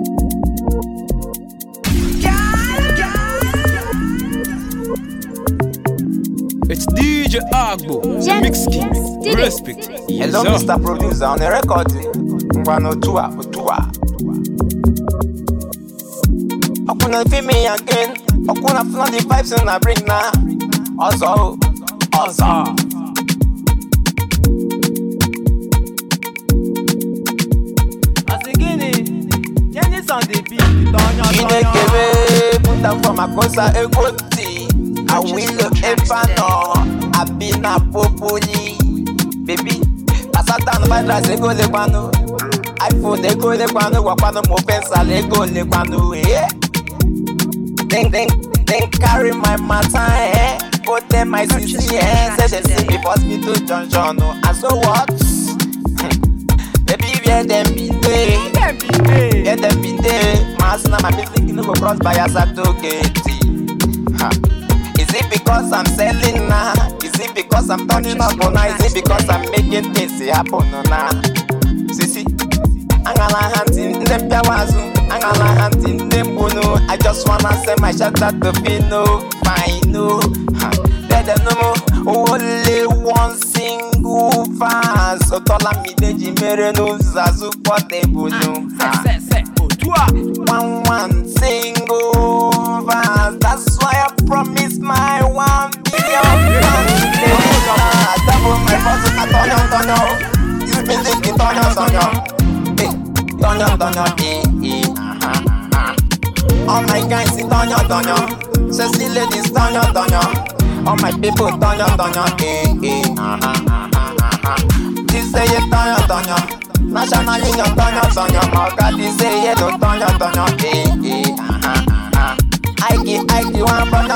It's DJ Agbo, the Mix King. Respect. Yes, hello, Mr. Producer, on the record. Otua. Okuna feel me again. Okuna feel the vibes and I bring now. Also. Changes on the beat. Inekebe, put down for my cosa egoti. I will ever know. I been a populi, baby. Pasata no vai trazer go le quando. iPhone le go le quando, quando mo pensa le go le quando. Then carry my matter, go tell my sister, say they see me force me to John. And so what? Baby, where them be there? Where them be there? Mass na my music no go cross by a sato gate. Is it because I'm selling now? Is it because I'm turning up on now? Is it because I'm making things happen now? See, angala hunting them piawazu, angala hunting them bono. I just wanna send my shout out to Pino, Fino. Let them know only one single verse. So tola mi deji mere no zazu portable no. One single verse. That's why I promised my 1 billion fans. Double my boss, I turn on. You been thinking turn on. All my guys in turn on. Sexy ladies turn on. All my people turn on. This say you turn on. National Union turn on. My God, this say you don't turn on. I give one from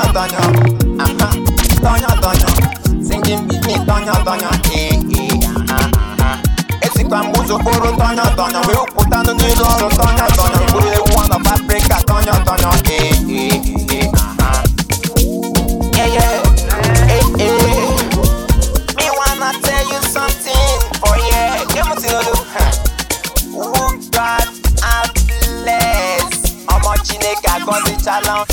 Tonyo. Singing with me, Tonyo. Esi kwa muzo koro Tonyo. We put on the new door, Tonyo. We want of Africa, Tonyo. Yeah. Me wanna tell you something. Oh yeah, give me to who God have blessed. How much Chineke got the challenge.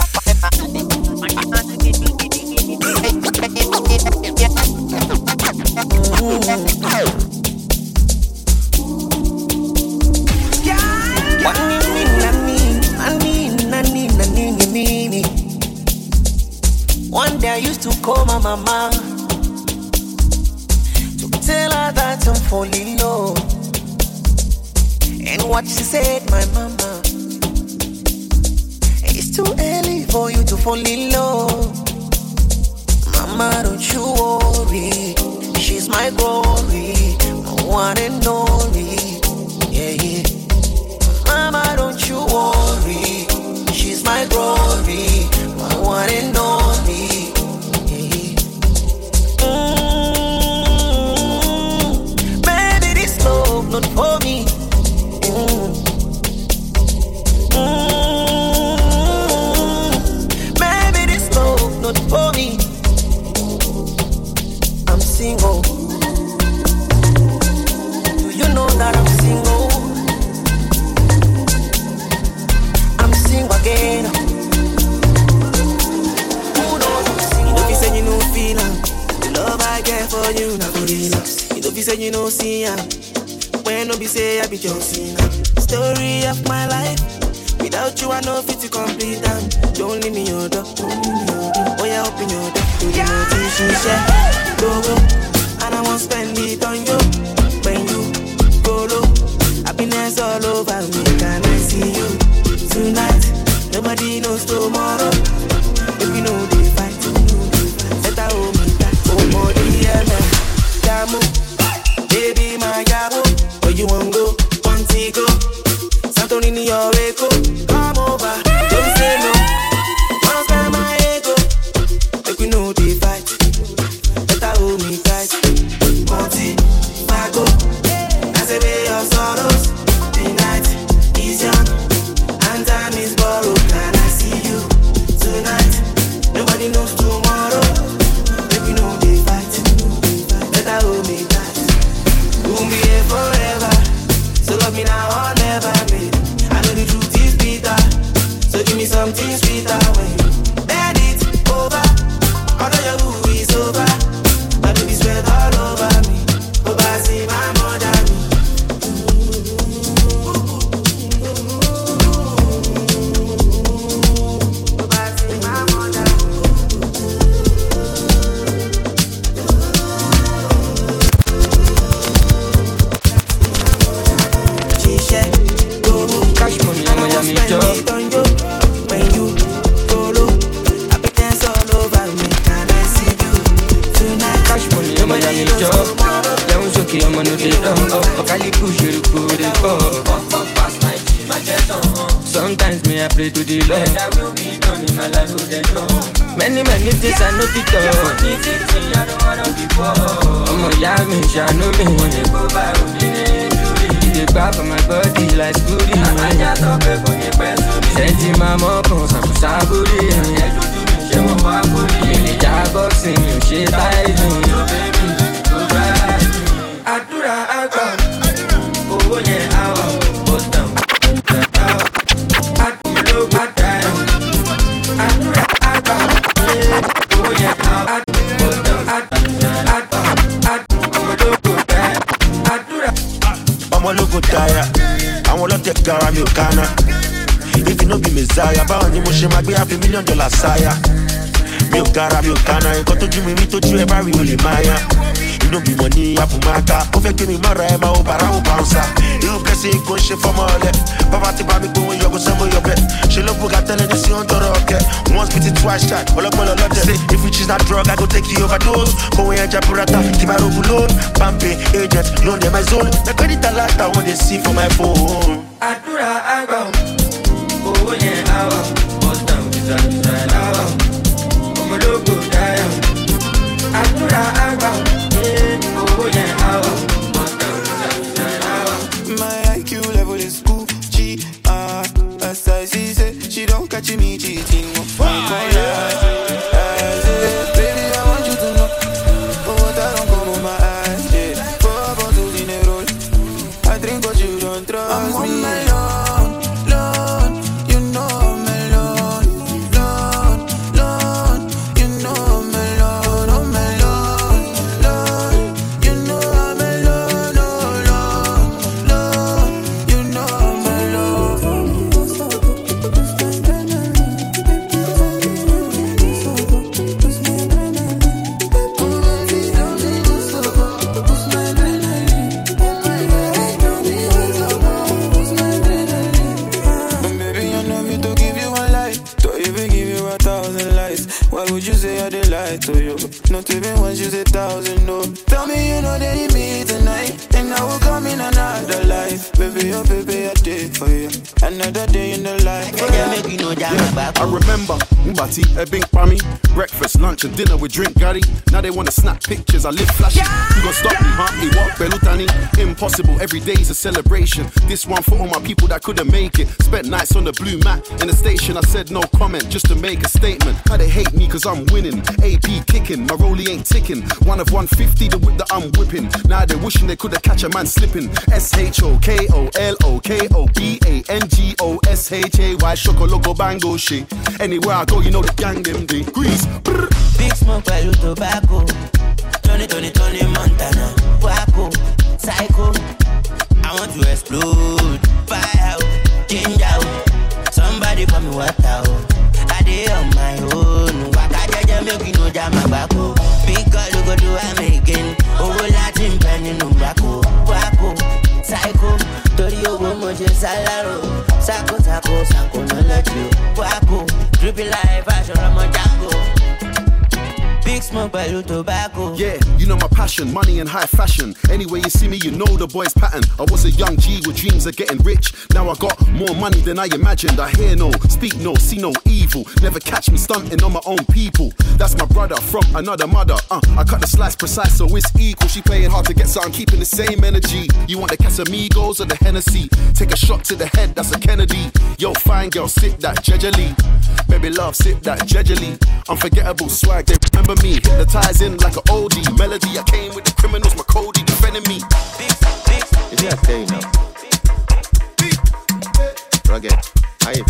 One day I used to call my mama to tell her that I'm falling low. And what she said, my mama, it's too early for you to fall in love. Mama, don't you worry, she's my glory, my one and only. Yeah. Mama, don't you worry, she's my glory, my one and only. Baby, this love not for me. Baby, this love not for me. I'm single. Do you know that I'm single? I'm single again. Who knows I'm single? If you say you know feeling the love I get for you, not for relax. If you say you know see ya, when no be say I be just story of my life. Without you I know fit to complete them. Don't leave me your door. Oh yeah, open your door. Do the notice go. And I won't spend it on you. When you go low, happiness all over me. Can I see you tonight? Nobody knows tomorrow. If you know they fight, better hold me back. Oh more DM, Yamu, baby my Yamu. Where you want go? Want to go? Santorini your echo. Come over, don't say no. Wanna spend my ego. If you know they fight, better hold me tight. Monty, Fago, dance away your sorrows. The night is young and time is borrowed. Can I see you spend it on you. When you follow, I be dance all over me. And I see you tonight. Cash money, I'm a job. Don't show you, I'm on the up. Kali push you, put it up. Sometimes me I pray to the Lord. I will be done in my life with the Lord. Many things I know to do. I don't wanna be poor. I'm a young man, I know me. When they go by, they grab on my body like Scooty. I just don't pay for your best. Send my mom on some saburi. She won't walk with me. The job boxing, you shit I do. Your baby, go right. I do that, I go. Oh yeah, I will. Bust down. I'm a local tire. I want to take care of me, Kana. If you know be Messiah, but on the motion, I be $5 million sire. Me, Kana, you got to do me to do every will Maya. You don't be money, I put my car. Over give me my rhyme, I will bounce. You can see go shit from all that. Papa, Babi, go, you go somewhere your bed. She look at telling the see on the rocket. Once beaten, twice shot. All up, say, if you choose that drug, I go take you overdose. Go away and Japurata, keep my rope alone. Pampe, agent, loan them my zone. The credit a lot, I want to see for my phone. I do that, I go. Oh, yeah, I will. Bust down, beside, I will. I'm a local guy. I do that, I go. Oh, yeah, I will. Bust down, beside, I will. My IQ level is Gucci. As I see, say, she don't catch me cheating. Baby, I want you to know. What I don't come on my eyes, yeah. 4 bottles in a roll. I drink what you don't trust I'm on me. My loan, you know I'm alone. Loan, you know I'm alone. I'm alone, you know I'm alone. Loan, you know I'm alone. Why would you say I did lie to you? Not even once you say 1,000 no. Tell me you know that you me tonight, and I will come in another life. Baby, oh baby, I did for you. Another day in the life. I remember Mbati, Ebing Pami. Breakfast, lunch and dinner with drink Gary. Now they wanna snap pictures, I live flashy. You gon' stop me, huh? Me walk Belutani. Impossible, every day's a celebration. This one for all my people that couldn't make it. Spent nights on the blue mat. In the station I said no comment, just to make a statement. How they hate me cause I'm winning. AP kicking, my rollie ain't ticking. 1 of 150, the whip that I'm whipping. Now they're wishing they could've catch a man slipping. SHOKOLOKOBANGOSHAY. Shokologo bango shit. Anywhere I go, you know the gang them they grease. Big smoke by you tobacco. Tony Montana. Waco, psycho. I want to explode. Fire out, change out. Somebody call me water. I dey on my own. Waka jaja make you know jam bako. Big girl you go do American. Over Latin penny no bako. Waco, psycho. Tori owo moje salaro. Sako no let you. Waco, drippy life fashion Ramon Django. Big smoke by you tobacco. Yeah, you know my passion, money and high fashion. Anyway you see me, you know the boy's pattern. I was a young G with dreams of getting rich. Now I got more money than I imagined. I hear no, speak no, see no evil. Never catch me stunting on my own people. That's my brother from another mother. I cut the slice precise so it's equal. She playing hard to get something, keeping the same energy. You want the Casamigos or the Hennessy? Take a shot to the head, that's a Kennedy. Yo, fine girl, sit that jejely. Baby love, sit that jejely. Unforgettable swag, they remember me. Hypnotizing like an oldie melody. I came with the criminals, my Cody defending me. Is he a stay now? Rugged, hype.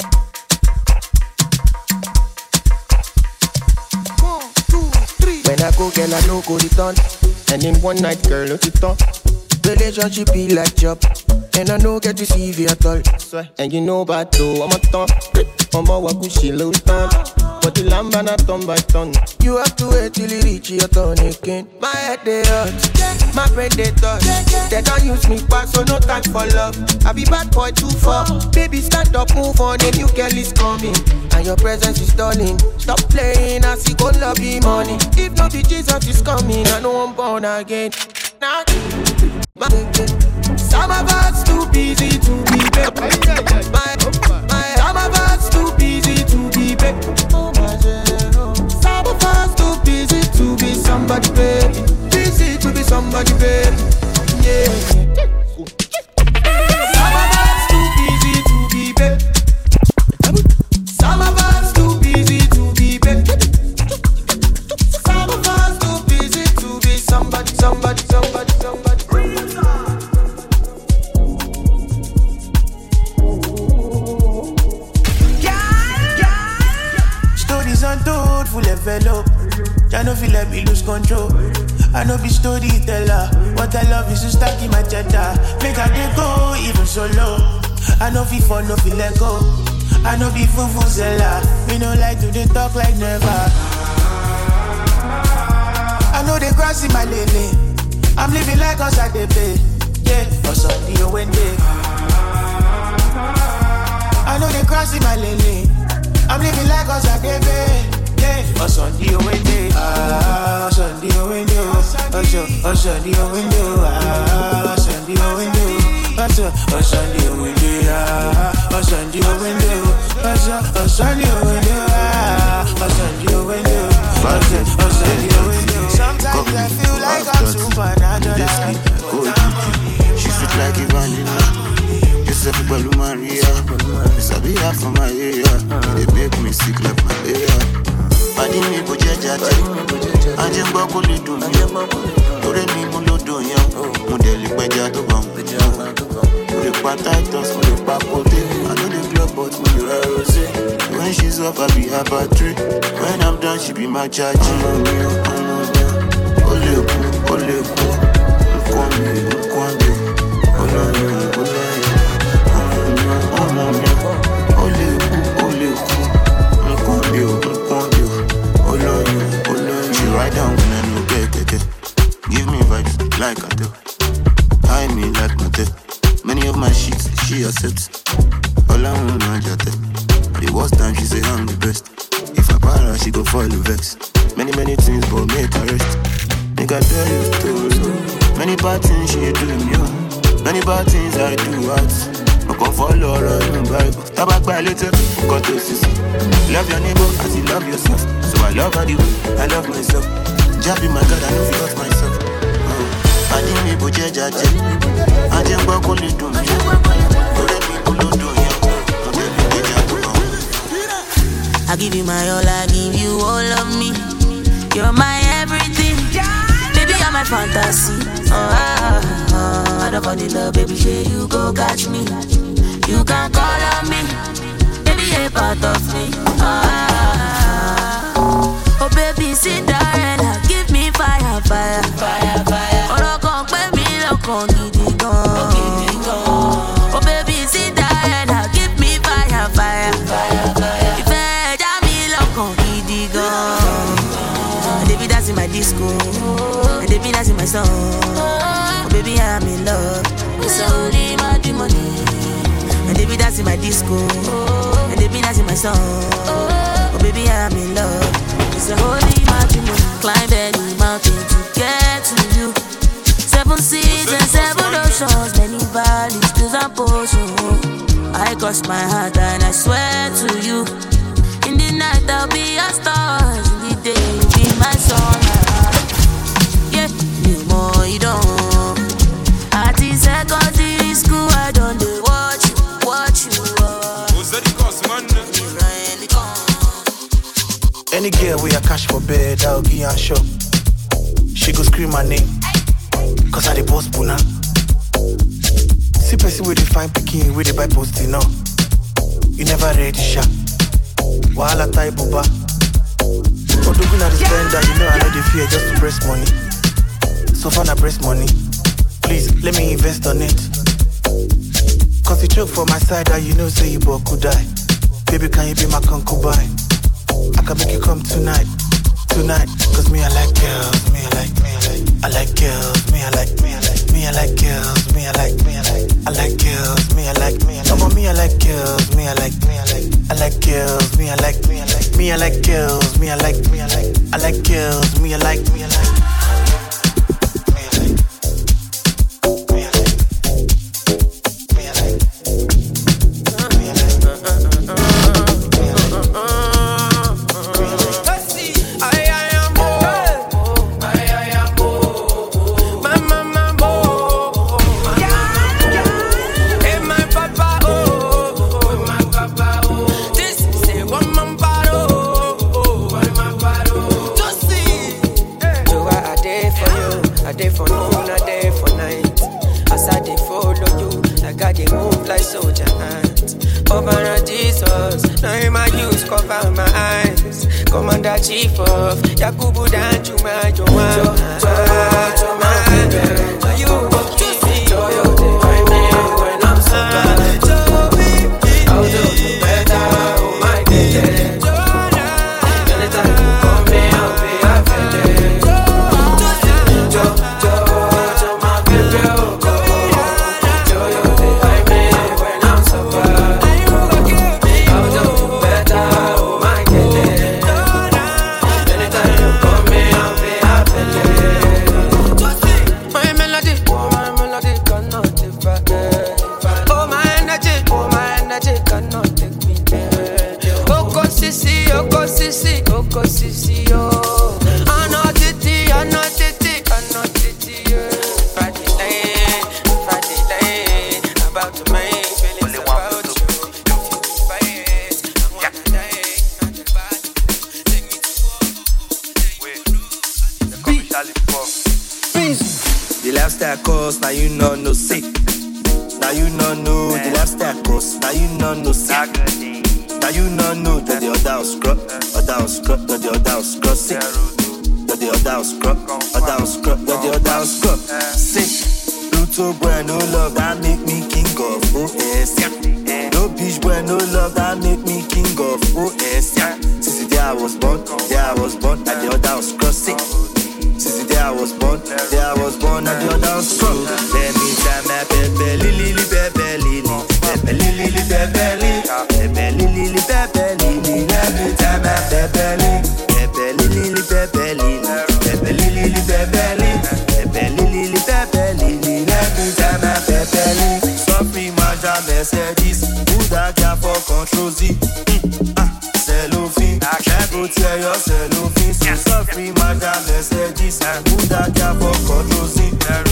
When I go, girl, I no go return. And in one night, girl, no it on. Relationship be like job. And I know get to see you at all. And you know about though, I'm a ton. I'm a wakushi low ton. But the lamb and a ton by ton. You have to wait till you reach your turn again. My head they hurt, my brain they touch. They don't use me back, so no time for love. I be bad boy too far. Baby stand up, move on, a new girl is coming. And your presence is stunning. Stop playing, I see God love the money. If not the Jesus is coming, I know I'm born again. Now, some of us too busy to be back. Some of us too busy to be back. Some of us too busy to be somebody, baby. Busy to be somebody, baby. Yeah. Some of us too busy to be back. Some of us too busy to be back. Some of us too busy to be somebody, somebody, somebody, somebody. Stories untold, full envelope. I know feel let me lose control. I know be storyteller. What I love is to stack in my cheddar. Make I dey go even solo. I know feel fun, no feel let go. I know be fufuzela. Me no like to dey talk like never. I know they cross in my lane. I'm living like us at the bay. Yeah, for Sunday or Wednesday. I know they cross in my lane. I'm living like us at the bay. Yeah, for Sunday or Wednesday. Ah, Sunday or Wednesday. Oh, Sunday or Wednesday. Ah, Sunday or Wednesday. Oh, Sunday or Wednesday. Ah, Sunday or Wednesday. Oh, Sunday or Wednesday. Ah, Sunday or Wednesday. Oh, Sunday or Wednesday. Sometimes I feel like I'm supernatural. She sweet like a vanilla. Yourself a Balu Maria. It's a bit hard for my area. They make me sick like malaria. Padi mi boje jaje. Aje ngba ko le dun mi. Ore mi mo lo do yan. Mo de le peja to ban. Mo le pa Titus, mo le pa Kote. I know the club but me you are rose. When she's off I be her battery. When I'm done she be my charge. Ole ku. Nkwande. Ole ku. She ride down when I no get. Give me vibes like I do. I mean like Mate. Many of my sheets she accepts. All I want to jate. The worst time she say I'm the best. If I para she go fall the vex. Many things but make her rest. Nigga tell you stories. Many bad things she do me. Many bad things I do out. I can follow her in the Bible. Tabak by later, got to see. Love your neighbor as you love yourself. So I love her the way I love myself. Jabi my God, I know if you myself. I didn't me boje jaje. I didn't work only do me. I give you my all, I give you all of me. You're my everything. Baby, you're my fantasy. I don't fall in love, baby, say you go catch me. You can call on me, baby, a part of me. Oh, baby, Cinderella, give me fire, fire, fire, fire. Oh, look on, baby, look on, giddy gone. Oh, baby, Cinderella, give me fire, fire, fire, fire. If I jam me, look on, giddy gone. And baby, that's in my disco. And baby, that's in my song. Oh, baby, I'm in love. It's only my money. And baby, that's in my disco. And baby, that's in my song. Oh, baby, I'm in love. It's a holy matrimony. Climb any mountain to get to you. 7 seas and 7 oceans. Many valleys, hills and portions. I cross my heart and I swear to you. In the night I'll be your stars. In the day you'll be my sun. Yeah, you more you don't. At the secondary school I don't do watch you. Any girl with a cash for bed, I'll give her a shot. She go scream my name, cause I the boss puna. See person with the fine picking, with the buy posting now. You never ready shot. Wahala type boba. But looking at the spender, you know I know the fear just to press money. So far I press money. Please, let me invest on it. choke for my side, that you know say you both could die. Baby, can you be my concubine? I can make you come tonight. Cause me I like girls, me I like girls, me I like girls, me I like girls, me I like girls, me I like girls, me I like girls, me I like girls, me I like girls, me I like girls, me I like girls, me I like. Chief of Yakubu Dan Juma The lifestyle cost, now you know no sick. Now you know the lifestyle cost, now you know sick. Now you know that the other house scrub, that the other house scrub sick. That the other house scrub, that the other house scrub sick. Pluto boy, no love, that make me king of OS. No bitch boy, no love, that make me king of OS. Since the day I was born, at the other house scrub sick. Since the day I was born, at the other house scrub. Let me try my pepe lily, pepe lily, pepe lily, pepe lily, pepe lily, pepe lily. Let me try my pepe lily, pepe lily, pepe lily, pepe lily, pepe lily, pepe lily, pepe lily. Let me try my pepe lily. Sorry, Maja Mercedes, who that care for control Z? Cellophane, I go tell your cellophane. So sorry, Maja Mercedes, who that care for control Z?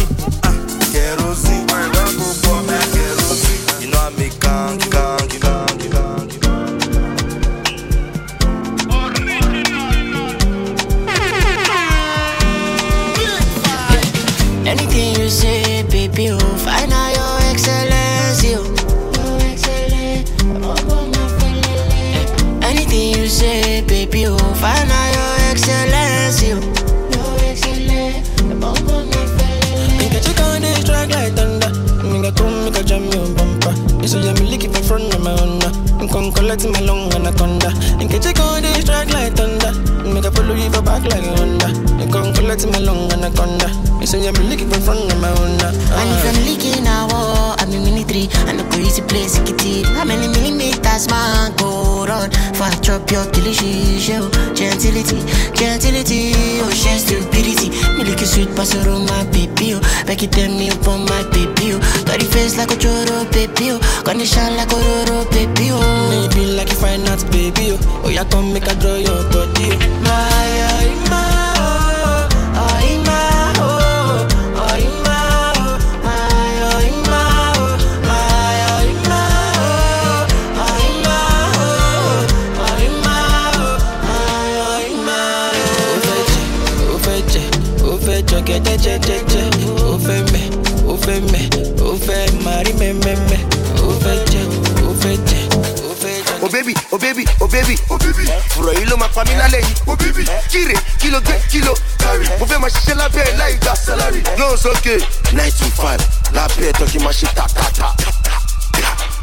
Kerosene, don't go for my kerosene. You know I make gang. Anything you say, baby, oh, find out your excellence, you. Anything you say, baby, oh, find out your excellence, you. Make a check on this track like thunder. Make a come, make a jam your bumper. You say I'm looking in front of my honor. I'm come collect my long anaconda. Make a check on this track like thunder. Make a follow you for back like a Honda. You come collect my long anaconda. You say I'm looking in front of my honor. And if I'm leaking now, I'm in military. And the police place it. How many millimeters man go run? For I drop your delicious show. Gentility, oh share stupidity. Me like a sweet pastor on my baby, oh. Back it tell me up on my baby, oh. Got the face like a choro baby, oh. Condition like a roro baby, oh. Maybe like a fine arts baby, oh. Oh, yeah, come make a draw your body, oh. Oh baby, furo ilo ma pa mi lálẹ́ yìí. Oh baby, kire, kilo gbé, kilo carry. Mo fẹ́ ma ṣiṣẹ́ lábẹ́ láì gba salary. No, it's okay. 9 to 5, lábẹ́ tọ́kì ma ṣe ta.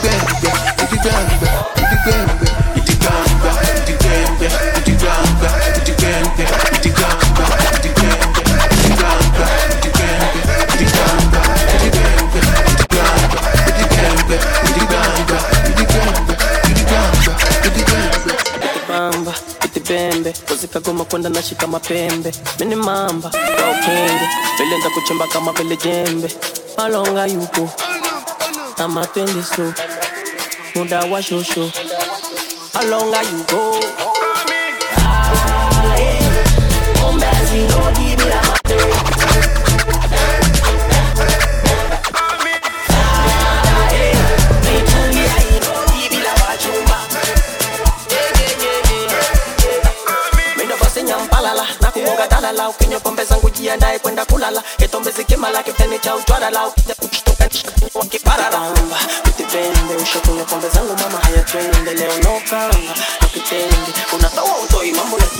Kagoma kwenda nashika mapembe. Mini mamba kwa ukenge, vile nda kuchimba kama vile jembe. Malonga yuko ama twende so, muda wa shosho. Malonga yuko Ombazi no give me that. La ukinywa pombe zangu jiandae kwenda kulala. Etombe zikimala kitani cha utwara la ukija kushtoka wakipararamba. Utipende ushakunywa pombe zangu mama haya twende leo nokanga. Ukitende unatoa utoi mambo ya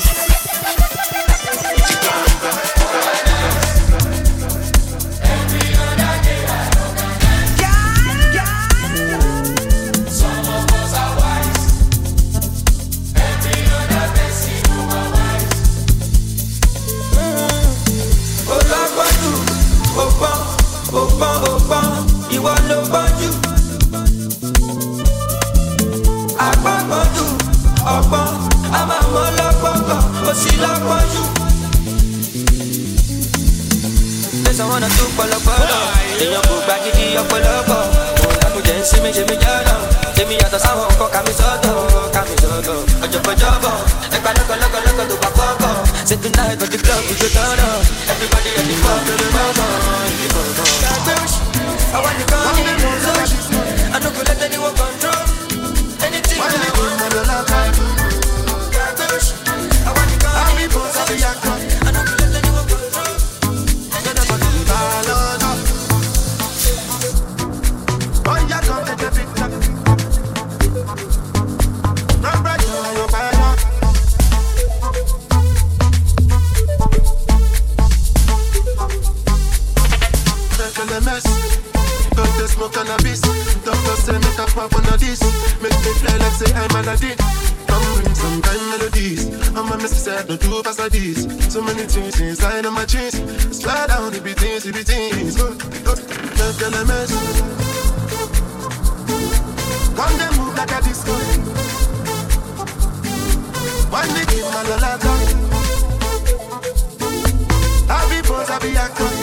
ìwọ ló bọ́jú. Agbọ́gbọ́dù ọ̀gbọ́n, a máa mọ́ lọ́gbọ́gbọ́, ó sì lọ́gbọ́jú. Tẹ̀sán wọn náà tún pọ̀lọpọ̀lọ, èèyàn kò gba gidi ọ̀pọ̀lọpọ̀. Òun làkúnjẹ ń sinmi ṣe mí jọ́nà, èmi yàtọ̀ sáwọn nǹkan kàmí sọ́tọ̀. Ọjọ́bọ̀jọ́bọ̀, ẹgbàá lọ́kọ̀lọ́kọ̀ tó bá kọ́kọ́. Say tonight but the club is turn up. Everybody at the club to the mama. I want you come in the room. I don't go let anyone control anything I want. I want you come in the room. I don't go let anyone control. Oh, yeah, come take a picture. Run right on your back. Smoke cannabis, doctor say make a pop on this. Make me fly like say I'm Aladdin. Come bring some kind melodies. I'm a miss said no two past like this. So many things inside of my jeans. Slide down, it be things. Just tell a mess. Come then move like a disco. One day give my lolata. I be pose, I be actor.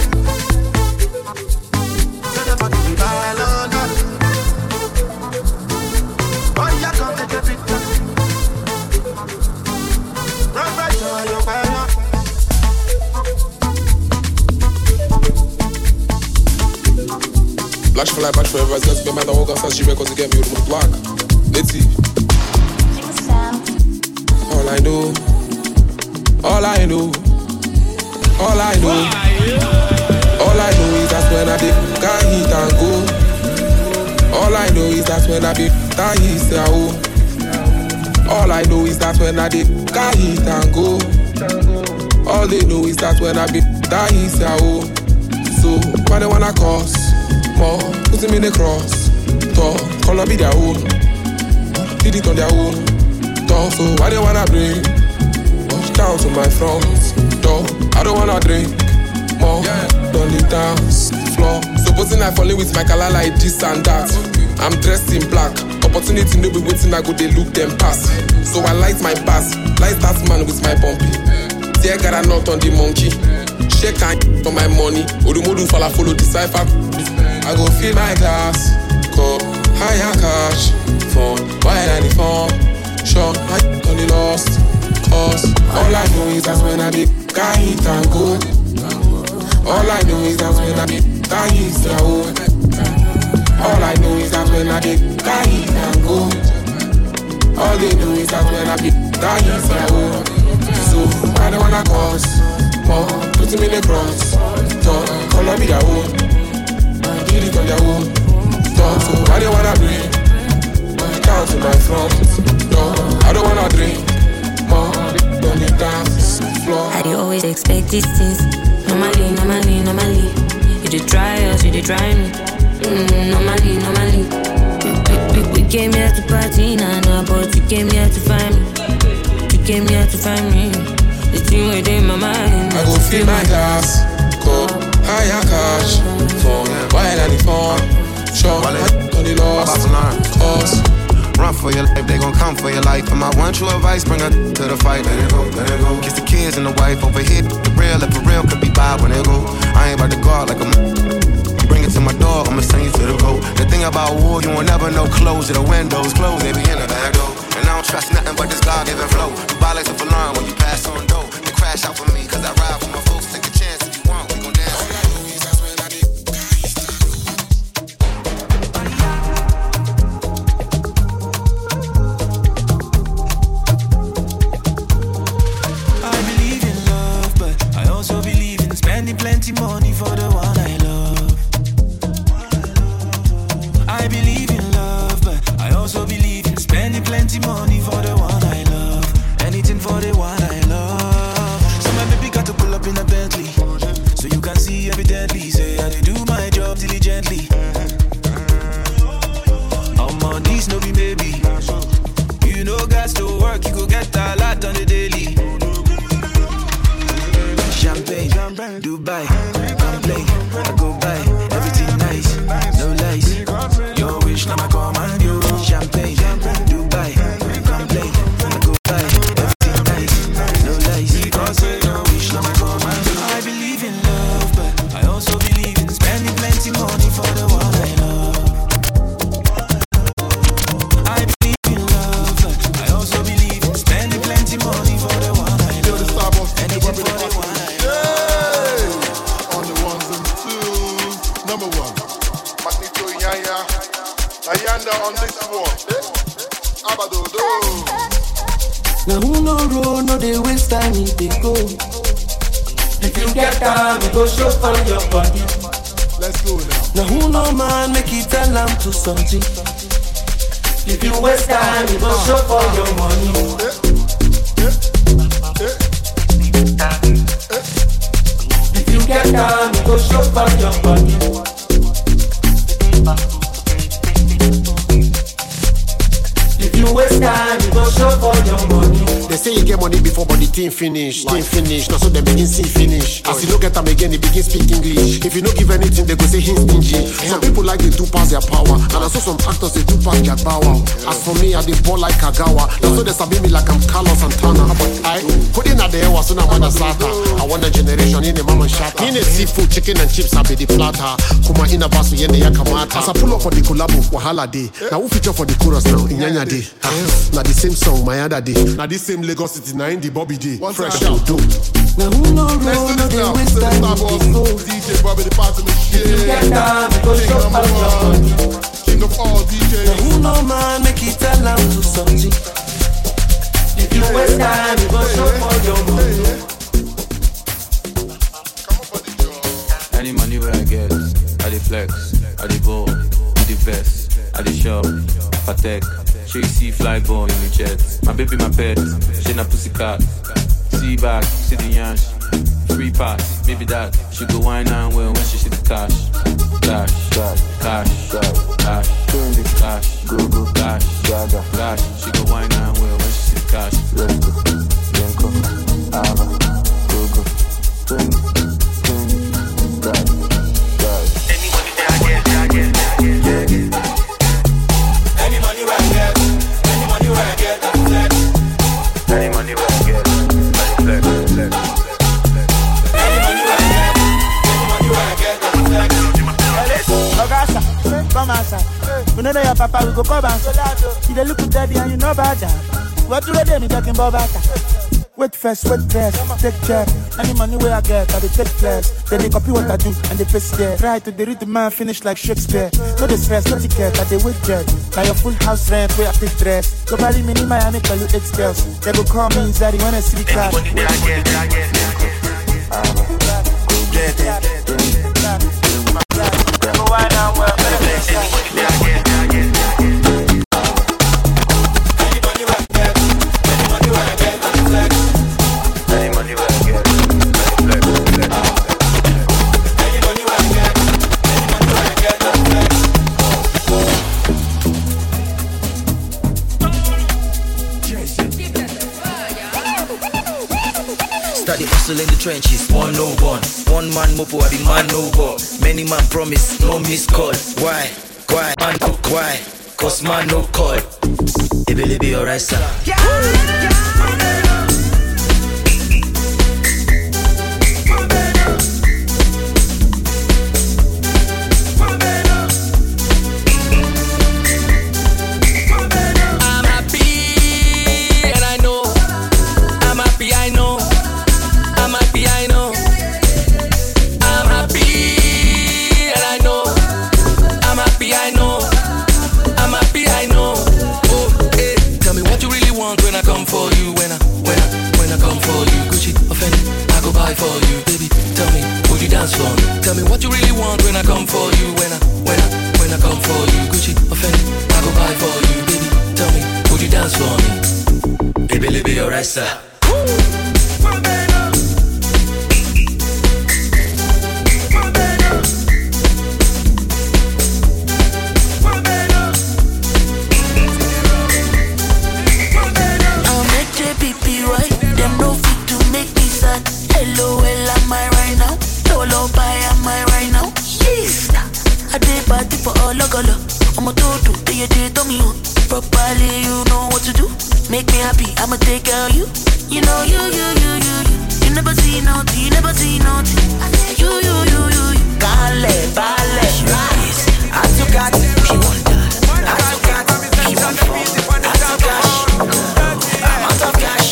Black for life, black forever. It's gonna be my dog. Cause she records to get me with the block. Let's see. All I know is that when I did got hit and go. All I know is that when I did that he say oh. All I know is that when I did got hit and go. All they know is that when I did that he say oh. So why they wanna cause more? Put him in the cross. Talk, color be their own. Did it on their own. Talk, so why they wanna bring much down to my front door? I don't wanna drink more. Don't leave dance floor. Supposing I fall in with my color like this and that. I'm dressed in black. Opportunity no be waiting, I go they look them pass. So I light my pass. Light that man with my bumpy. See I got a knot on the monkey. Shake and for my money. Odumodu fala follow the cipher. I go fill my glass. Go higher cash. Phone, why I the phone? Sure, I only lost. All I know is that when I be hit and go. All I know is that when I be hit and go. All I know is that when I be hit and go. All they know is that when I be hit and go. So I don't wanna cause more, put him in the cross. Talk, call me their own, did it on their own. Talk, so I don't wanna bring down to my front. I don't wanna drink more than the dance floor. I do always expect these things. Normally. You did try us, you did try me. Normally. We came here to party, nah, but you came here to find me. You came here to find me. The thing within my mind. I go fill my glass, cup, higher cash, phone, while I the phone. Short, on the lost, cause. Run for your life, they gon' come for your life. And my one true advice, bring her to the fight. Let it go. Kiss the kids and the wife over here. The real, if for real, could be bad when they go. I ain't about to go out like a bring it to my door, I'ma send you to the goat. The thing about war, you won't never know. Close the windows, close, they be in the back door. And I don't trust nothing but this God-given flow. You buy like a alarm when you pass on dough. You crash out for me, cause I ride for my folks. Take a chance if you want, we gon' dance. Plenty money for the one I love. I believe in love, but I also believe in spending plenty money for the one I love. Anything for the one I love. So my baby got to pull up in a Bentley, so you can see evidently. Say I do my job diligently. I'm on these no be baby. You know guys to work, you go get a lot on the daily. Champagne, Dubai, come play, I go buy, everything nice, no lies. Your wish now I command you. Champagne, Dubai, come play, I go buy, everything nice, no lies. Because your wish now I command you. I believe in love, but I also believe in spending plenty money for the one I love. I believe in love, but I also believe in spending plenty money for the one I love. Anything for the one I love. Number one, Magnito Yaya, Ayanda on this one. Abadodo. Now who no road, no they waste time, they go. If you get time, you go show for your body. Let's go now. Now who no man, make it tell them to something. If you waste time, you go show for your money. If you get time, you go show for your body. If you waste time, you go show for your money. They say you get money before, but the team finish. Team finish, now so they begin see finish. As you look at them again, they begin speak English. If you don't give anything, they go say he's stingy. Some people like they do pass their power, and I saw some actors they do pass their power. As for me, I did ball like Kagawa. Now so they sabi me like I'm Carlos Santana. But I put in at the air, so now I'm a starter. I want a generation in the mama shatter. In the seafood, chicken and chips, I be the platter. Kuma in a basu yende ya kamata. As I pull up for the collabo, wahala day. Now who feature for the chorus now? Inyanya day. Now the same song, my other day. Now the same Lagos City, now in the Bobby Day. Fresh out, dope. Now who no road, no they waste time, they go. DJ Bobby, the part of the shit. If you get time, you go show for your money. King of all DJs. Now who no man, make it tell them to something. If you waste time, you go show for your money. Any money where I get, I dey flex, I dey ball, I dey vest, I dey shop, Patek, she see fly ball in the jet. My baby, my pet, she na pussycat. See back, see the yansh, free pass, maybe that. She go wine and well when she see the cash. Cash, cash, cash, cash, cash, go, go, cash, cash. She go wine and well when she see the cash. Let's go, Yanko, Ava, go, go, twin, cash. Any money that I get. Any money where I get, any money where I get, I flex. Any money where I get, I flex, flex. Any money where I get, any money where I get, I flex. Ogasa, come outside. We know your papa, we go come outside. You dey look daddy and you know about that. What do they do? Me talking about that. Wait first, take care. Any money where I get, I dey take flex. Then they copy what I do and they paste there. Try to read the man finish like Shakespeare. No distress, no ticket, I dey wait jet. Now your full house rent where I take dress. Go marry me in Miami, call you 8 girls. They go call me Zaddy when I see the class. Go get it. Go wine and well, in the trenches, 101. One man mopo, I be man no go. Many man promise, no miss call. Why? Man no why? Cause man no call. It will be alright, sir. Tell me what you really want when I come for you. When I come for you, Gucci, offended, I go buy for you, baby. Tell me, would you dance for me? Baby, alright, sir. Properly, you know what to do. Make me happy, I'ma take care of you. You know you never see nothing, you never see nothing. You. Ballet, rise. I took out, she want that. I took out, she want fun. I took cash, I'm out of cash.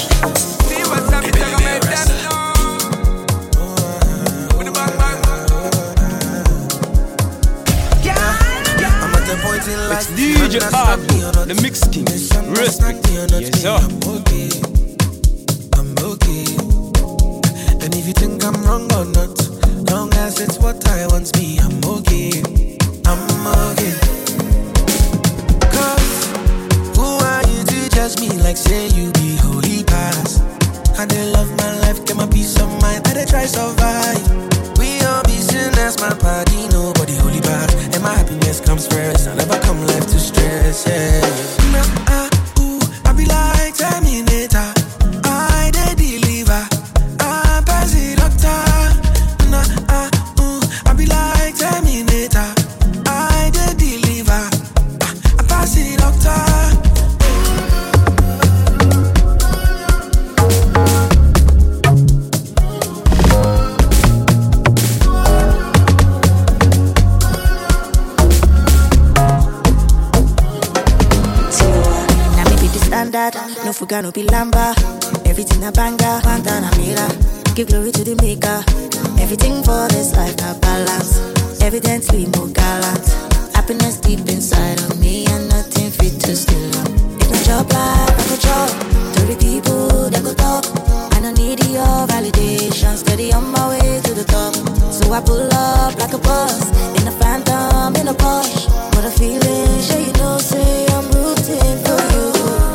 It's DJ Agbo, the Mix King. Respect, yes sir. I'm okay. And if you think I'm wrong or not, long as it's what I want me, I'm okay. Cause who are you to judge me like say you be holy past? I dey love my life, get my peace of mind, I dey try survive. We all be sinners, my party, nobody holy bad. And my happiness comes first, I never come left to stress, yeah. I be like Terminator, I dey deliver, I pass it doctor. I be like Terminator, I dey deliver, I pass it doctor. No forget no be lamba. Everything a banger, Pantana Mira. Give glory to the maker. Everything for this life a balance. Evidently more gallant. Happiness deep inside of me and nothing fit to steal up. If my job life, I go job. To the people that go talk. I don't need your validation. Steady on my way to the top. So I pull up like a boss. In a phantom, in a Porsche. What a feeling, sure you know, say I'm rooting for you.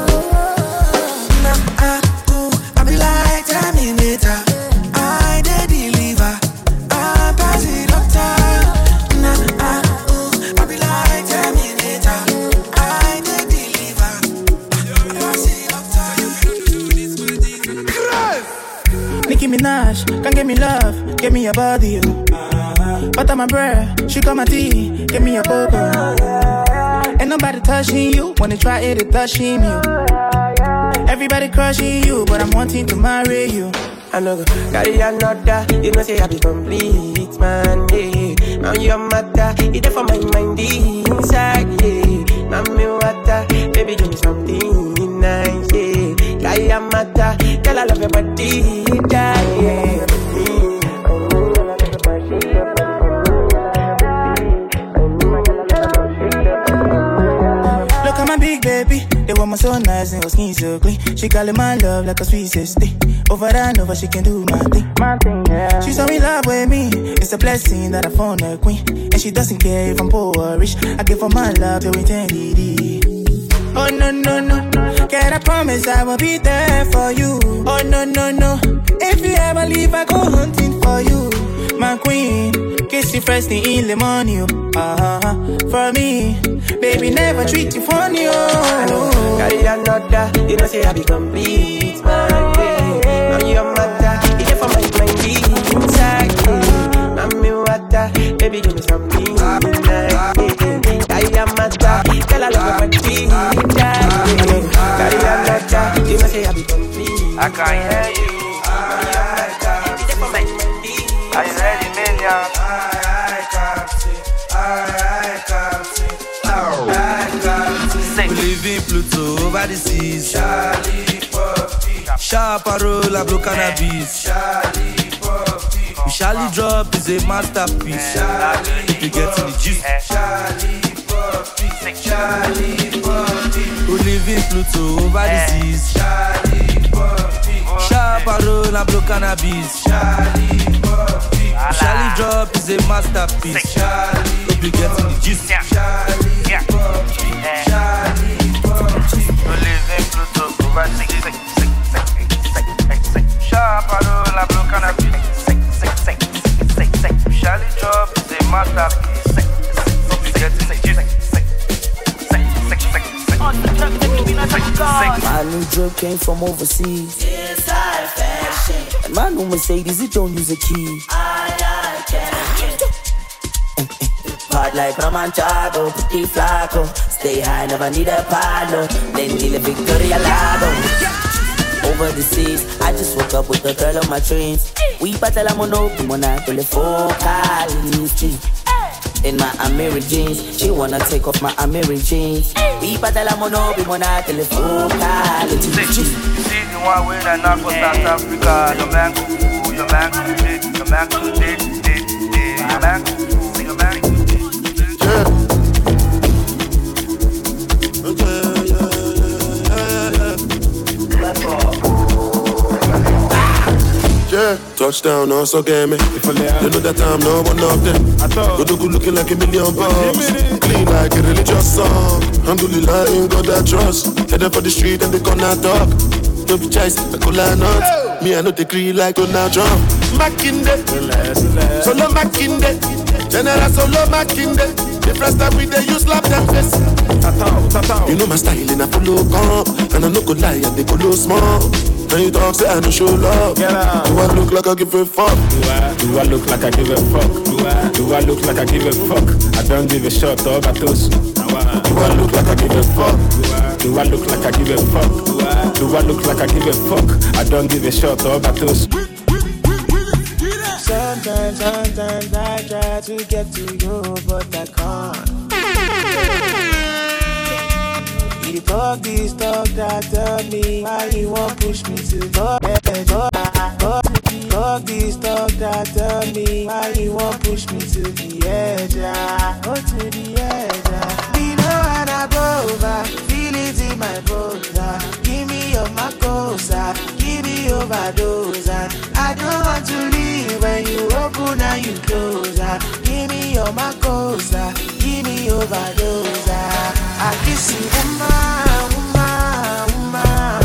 I dey deliver, I pass it doctor. I be like Terminator, I dey deliver, I pass it doctor. Nicki Minaj, can't get me love, give me your body. Butter my bread, she got my tea, give me your cocoa. Ain't nobody touching you, when they try it, they touching you. Everybody crushing you, but I'm wanting to marry you. I know go carry another, you know say I be complete, man, yeah. Now your matter, it there for my mind inside, yeah. Now me water, baby give me something nice, yeah. Carry a matter, tell I love your body, yeah. Look at my big baby, the woman so nice and her skin so clean. She calling my love like a sweet sister. Over and over, she can do my thing, yeah. She's so in love with me. It's a blessing that I found a queen, and she doesn't care if I'm poor or rich. I give her my love till eternity. Oh no no no, can I promise I will be there for you? Oh no no no, if you ever leave I go hunting for you, my queen. Kiss you first thing in the morning, for me, baby never treat you funny, oh. Carry another, you know say I be complete, my baby. Now your mother, you get for my mind inside, mommy water, baby give me something tonight. Carry a mother, girl I love your body. Carry another, you know say I be complete. I can't hear you. Are you ready, million? We live in Pluto over the seas. Charlie Poppy. Sharp and roll, I blow cannabis. Charlie Poppy. We Charlie drop is a masterpiece. If you get to the juice. Charlie Poppy. Charlie Poppy. We live in Pluto over the seas. Charlie Poppy. Sharp and roll, I blow cannabis. Charlie Poppy. Charlie drop is a masterpiece. If you get to the juice. Charlie Poppy. Charlie Poppy. We live in Pluto over the seas. Sharp and roll, I blow cannabis. Charlie drop is a masterpiece. If you get to the juice. My new drip came from overseas. It's high fashion. And my new Mercedes, it don't use a key. I Hard like Romanchago, pretty flaco. Stay high, never need a palo. Then deal a Victoria Lago. Over the seas, I just woke up with the girl of my dreams. We patala mono, mona focality. In my Amiri jeans, she wanna take off my Amiri jeans. We patala mono, mona focality. You see the one way that knock for South Africa. Your man go fool, your man go dead, your man go dead, your man go fool, your man go dead. Yeah, touchdown, also game me. You know that I'm not one of them. Go to good looking like $1 million. Clean like a religious song. Alhamdulillah, ain't got that trust. Headed for the street and they gonna talk. No be choice, I could line up. Me, I know they green like Donald Trump. Makinde, solo Makinde. General solo Makinde. The first time we they use lap them face. You know my style and I follow come. And I no go lie and they go low small. When you talk, say I don't show love. Do I look like I give a fuck? Do I look like I give a fuck? Do I look like I give a fuck? I don't give a shot, dog, I toast. Do I look like I give a fuck? Do I look like I give a fuck? Do I look like I give a fuck? I don't give a shot, dog, I toast. Sometimes I try to get to you, but I can't. You talk this talk that tell me why you won't push me to go. Talk this talk that tell me why you won't push me to the edge. Go to the edge. We know how to go over, feel it in my bones. Give me your macosa, give me overdose. I don't want to leave when you open and you close. Give me your macosa, give me overdose. I kiss you, woman, woman, woman.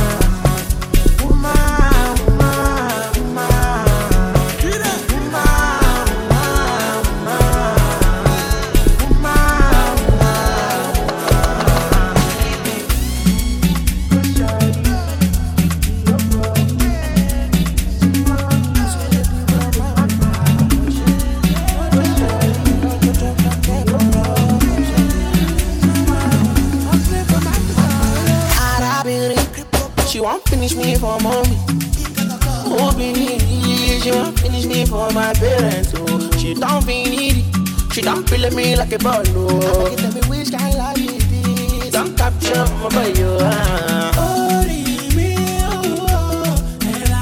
She won't finish me for mommy. Oh, be needy. She won't finish me for my parents. Oh, she don't be needy. She don't feel me like a ball. Oh, tell me which kind of life it is. Don't capture my boy. Oh, leave me, oh, and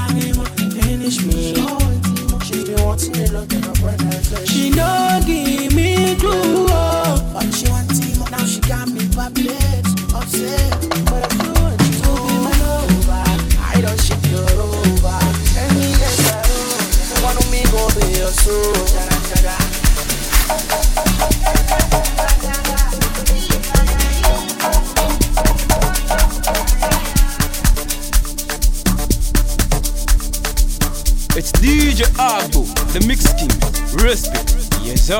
It's DJ Agbo, the Mix King. Respect. Yes, sir.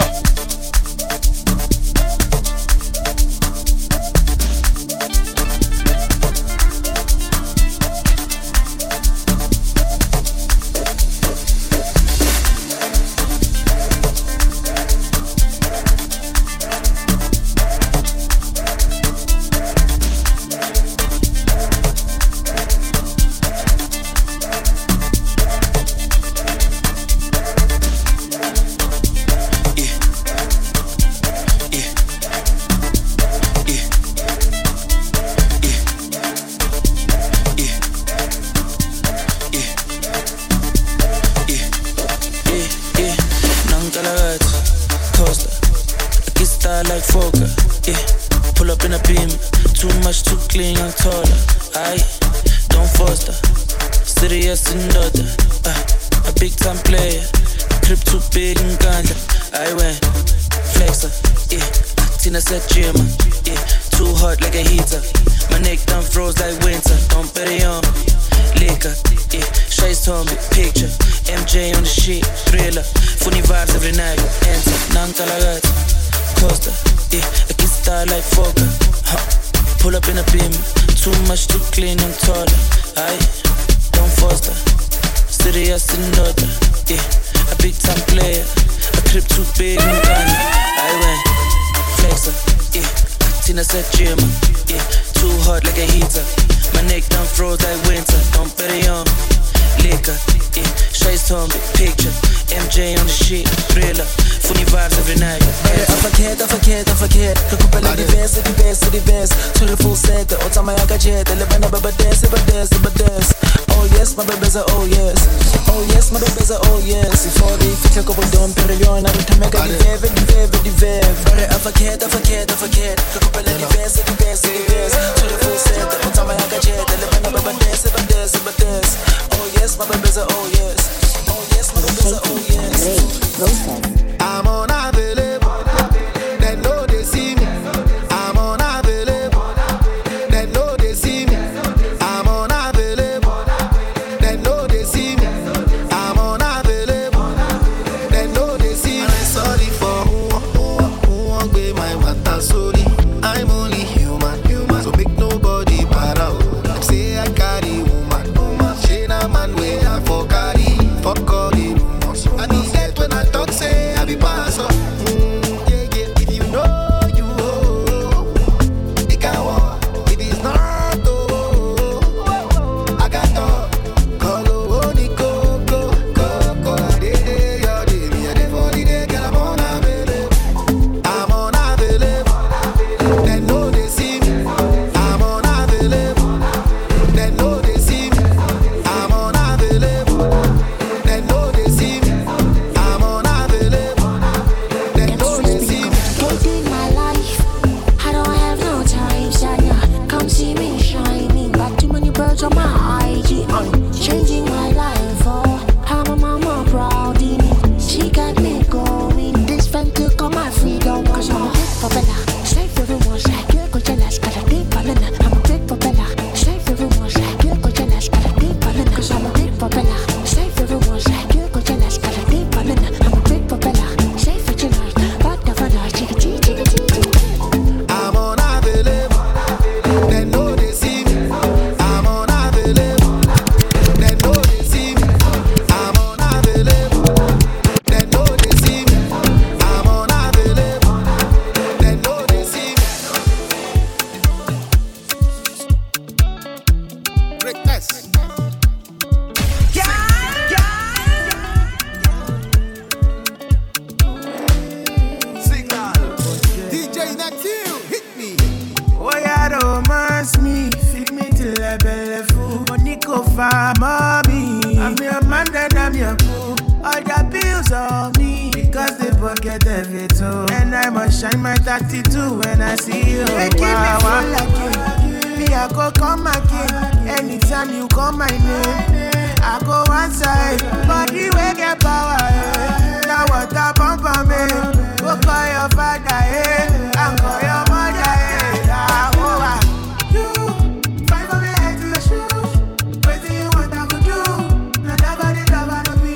Fight for me, head to the shoes. Wait till you want, I could do. Not that body, love, I don't be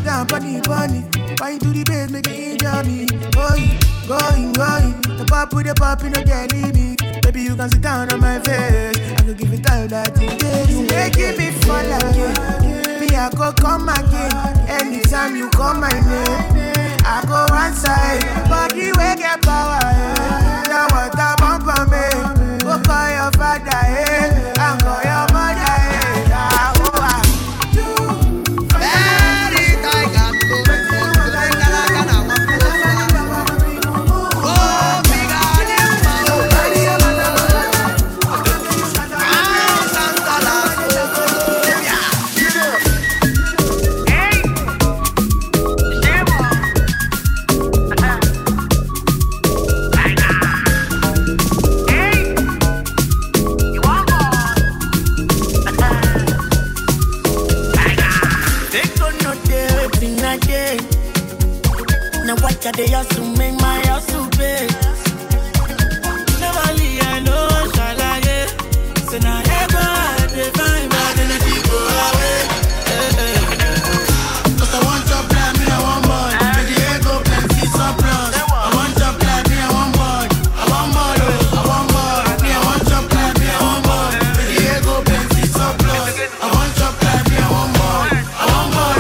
sit down, bunny. Why you do the bass, make it injure me? Going. The pop with the pop, you know can't limit. Baby, you can sit down on my face. I can give it all that you get. You making me fall again. Me, I go come again. Anytime you call my name, I go one side. Body will get power. Now what I bump on me. Go call your father. I call your mother. They used to make my house to pay. Never leave, I know, shall I get? So now ever they find my energy go away. Cause I want to play me, I want more. Baby, the ego plenty surplus. I want to play me, I want more. I want more, me, I want to play me, I want more. Baby, the ego plenty surplus. I want to play me, I want more. I want more.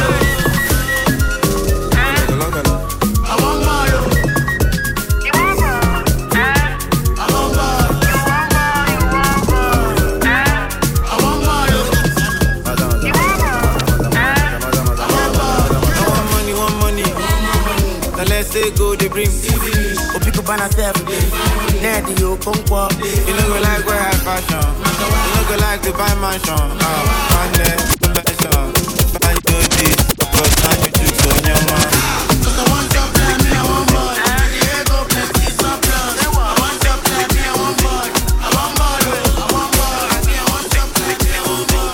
Go the brim, oh pick up on yourself. Daddy, you come up. You know go like wear high fashion. You know go like to buy mansion. One day, fashion. Buy you this, but now you do so your man. Cause I want to play me, I want more. The ego plenty surplus. I want to play me, I want more. I want more, I want more. I want to play me, I want more.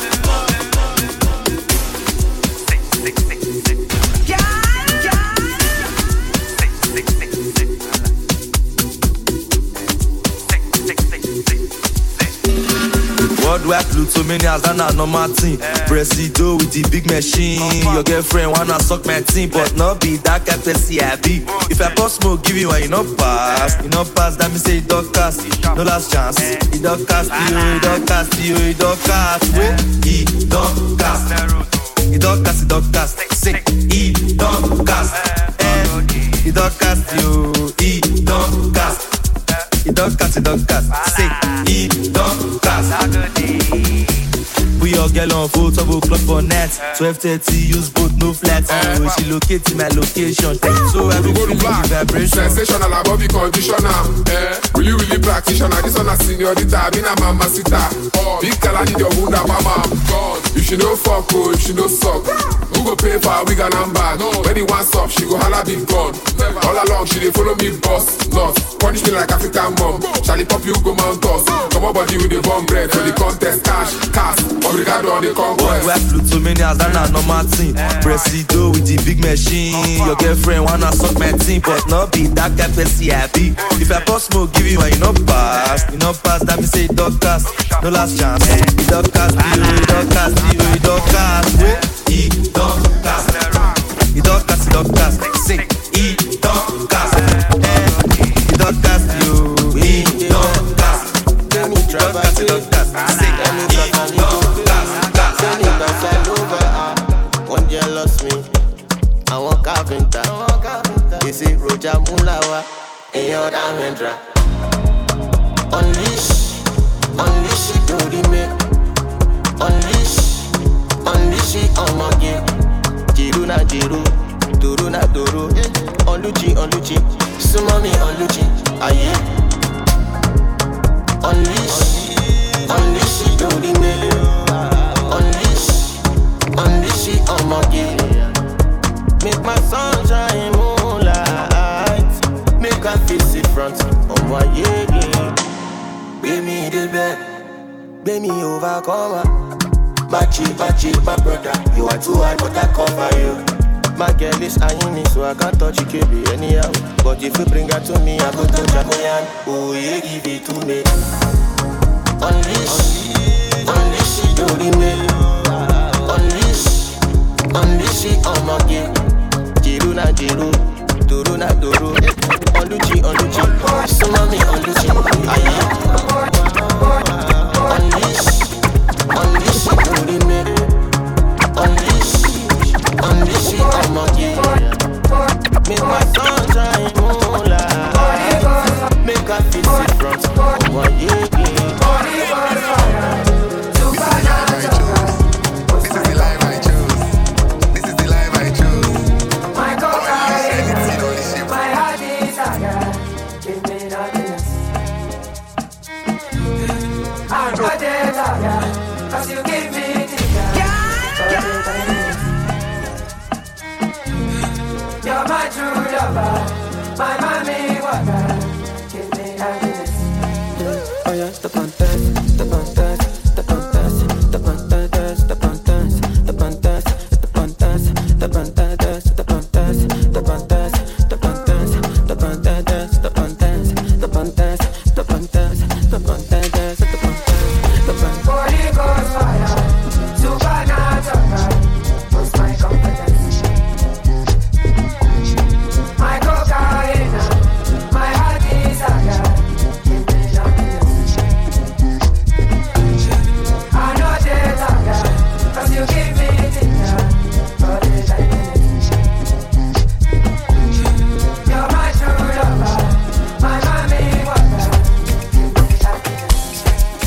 What do I flew so many as I know my team? Presido with the big machine. Your girlfriend wanna suck my team, but not be that kind of CIB. If I post smoke, give you one, you not pass. That means say it don't cast. No last chance. It don't cast you, it don't cast you, it don't cast. It don't cast. It don't cast, it don't cast. Say it don't cast. It don't cast you, it don't cast. It don't cast, it don't cast. Say it don't cast. We all get on 4 o'clock for net. 12:30 use both no flats. Oh, she locate my location. So every feeling vibration. Sensational above the conditioner. Will you really practitioner? This one a seniorita, I mean a mamacita. Big girl, I need your wound up, mama. If she no fuck, oh, if she no suck, who go pay for a wig and handbag? When he wants up, she go holla big gun. All along, she dey follow me boss. Not punish me like African mom. Charlie pop you go mount us. Come on body with the bomb bread for the contest. Cash, obrigado on the conquest. What do I flew so many as I know my team? Presido with the big machine. Your girlfriend wanna suck my team, but not be that kind of CIB. If I post smoke, give you one, you not pass. You not pass, that means say it don't cast. No last chance. It don't cast you, it don't cast you, it don't cast. It don't cast. It don't cast, it don't cast. Say it don't cast. It don't cast you, it don't cast. It don't cast, it don't cast. Say it don't cast. One jealous me, I want carpenter. You see Roger Mulawa, and you're Damendra. Unleash it to the me. Unleash it on my game. Jiru na jiru, duru na duru. Oluchi, sumami Oluchi, aye. Unleash it to the me. Unleash it on my game. Make my sunshine moonlight. Make her face it front on my yeah. Give me the bed, give me overcomer. Bachi, my brother, you are too high, but I cover you. My girl is eyeing me, so I can't touch it, baby, anyhow. But if you bring her to me, I go touch her, man. Oh, yeah, give it to me. Unleash it, do the me. Unleash it on my game. lover, my mommy water. Give me happiness. Oh yeah, step on that, step on that, step on that, step on that, step on that, step on that, step on that, step on that, step on that, step on that, step on that, step on that, step on that, step on that, step on that, step on that, step on that. Holy Ghost fire, supernatural, boost my confidence. My cocaine, my heart desire. Give me happiness. I know they talk, 'cause you give me dinner for the happiness. You're my true lover, my mommy water. Give me happiness.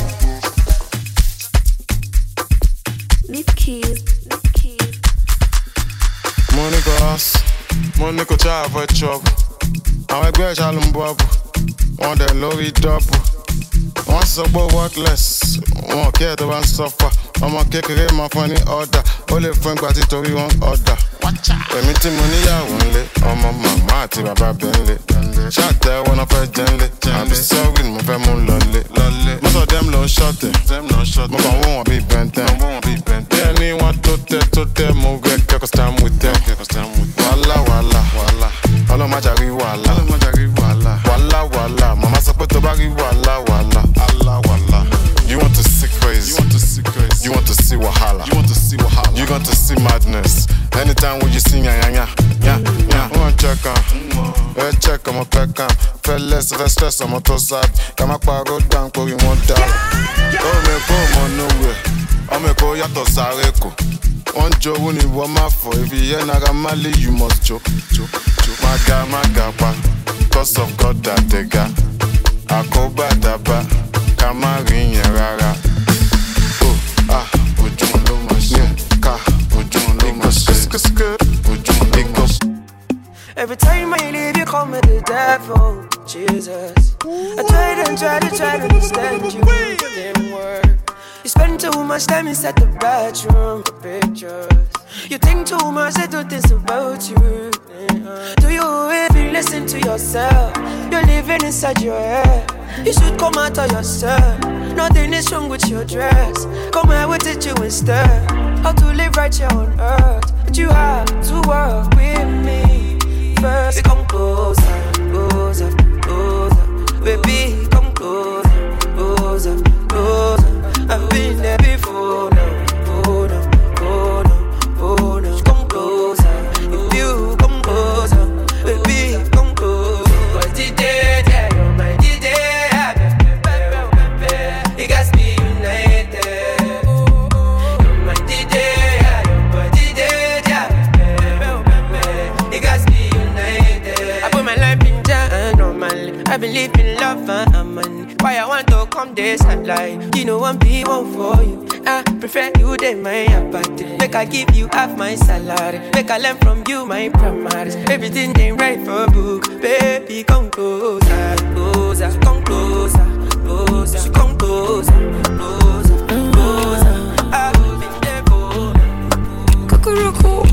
Money go house, money go try avoid trouble. Àwọn ẹgbẹ́ ìṣàlù ń bọ̀ bù, wọ́n dẹ̀ lórí dọ́bù. Wọ́n sọ pé worthless, wọn kí ẹ̀ tó bá ń sọ́fà. Ọmọ kékeré máa fún ẹ ní ọ̀dà, ó lè fún ìgbà tí torí wọn ọ̀dà. Èmi tí mo níyàwó ńlé, ọmọ màmá àti bàbá bẹ̀ ńlé. Ṣáàtẹ̀ wọn náà fẹ́ jẹ́ ńlé, àbí sọ́ọ̀rì ni mo fẹ́ mú lọlé. Most of them ló ń ṣọ̀tẹ̀, mo kàn wọ́n wọn bíi bẹ̀ntẹ́. Bí ẹni wọn tó tẹ́, mo rẹ̀ kẹ́kọ̀ọ́ stand with them. Wàhálà, ọlọ́mọ ajá rí wàhálà. Wàhálà, màmá sọ pé tó bá rí wàhálà. You want to see crazy, you want to see wahala, you want to see madness. Anytime when you see ya. One check on my peck on. Feel less stress on my toe side. Come up, go down, go in one down. Oh, me go on nowhere. Oh, me go yato sareko. One Joe when you want my for. If you hear Nagamali, you must choke. Maga, cause of God that they got. Akoba daba, kamarin rara. Oh, ojun lo ma se, ka, ojun lo ma se, ojun lo ma se. Every time I leave, you call me the devil, Jesus. I tried to understand you, it didn't work. You spend too much time inside the bedroom for pictures. You think too much, I do this about you. Do you even listen to yourself? You're living inside your head. You should come out of yourself. Nothing is wrong with your dress. Come here, we'll teach you instead how to live right here on earth. But you have to work with me first. Come closer, baby, come closer. I've been there before now. Come closer, if you come closer, baby, come closer. But today, you're my DJ, it got me united. You're my DJ, it got me united. I put my life in jam, normally. I believe in love and money. Why I want to come this and lie? You know I'm be one for you. I prefer you than my apathy. Make I give you half my salary. Make I learn from you my primaries. Everything ain't right for book. Baby, come closer, come closer, come closer. I've been there for Cuckoo.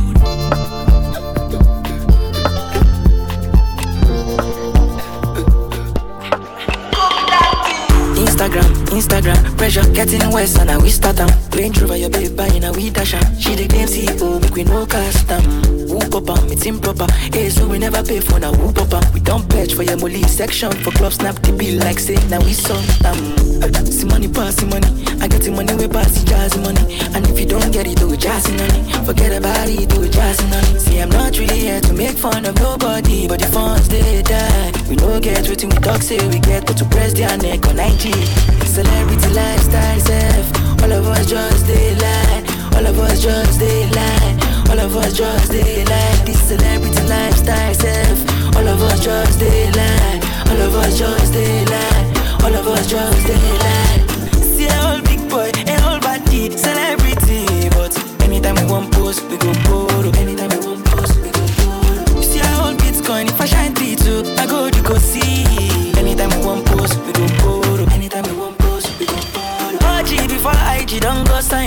Instagram, pressure getting worse and now we start them. Range Rover your baby buying a we dash am. She the claim CEO, make we no custom. Whoop up am, it's improper. Hey, so we never pay for now whoop up am. We don't pledge for your molly section. For club snap the bill like say now we saw see money pass the money. I get the money we pass the jazzy money. And if you don't get it, do it jazzy money. Forget about it, do it jazzy money. See I'm not really here to make fun of nobody, but the funds they die. We no get waiting we talk say we get, but to press their neck on 90. Celebrity lifestyle self. All of us just they lie. All of us just they lie. All of us just they lie. This celebrity lifestyle self. All of us just they lie. All of us just they lie. All of us just they lie. See a whole big boy, a whole body, celebrity. But anytime we want post, we go borrow. Anytime we want post, we go borrow. See a whole Bitcoin, if I shine 3-2, I go to go see. Anytime we want post, we go borrow. Anytime we want post, we go borrow. OG before IG, don't go sign up for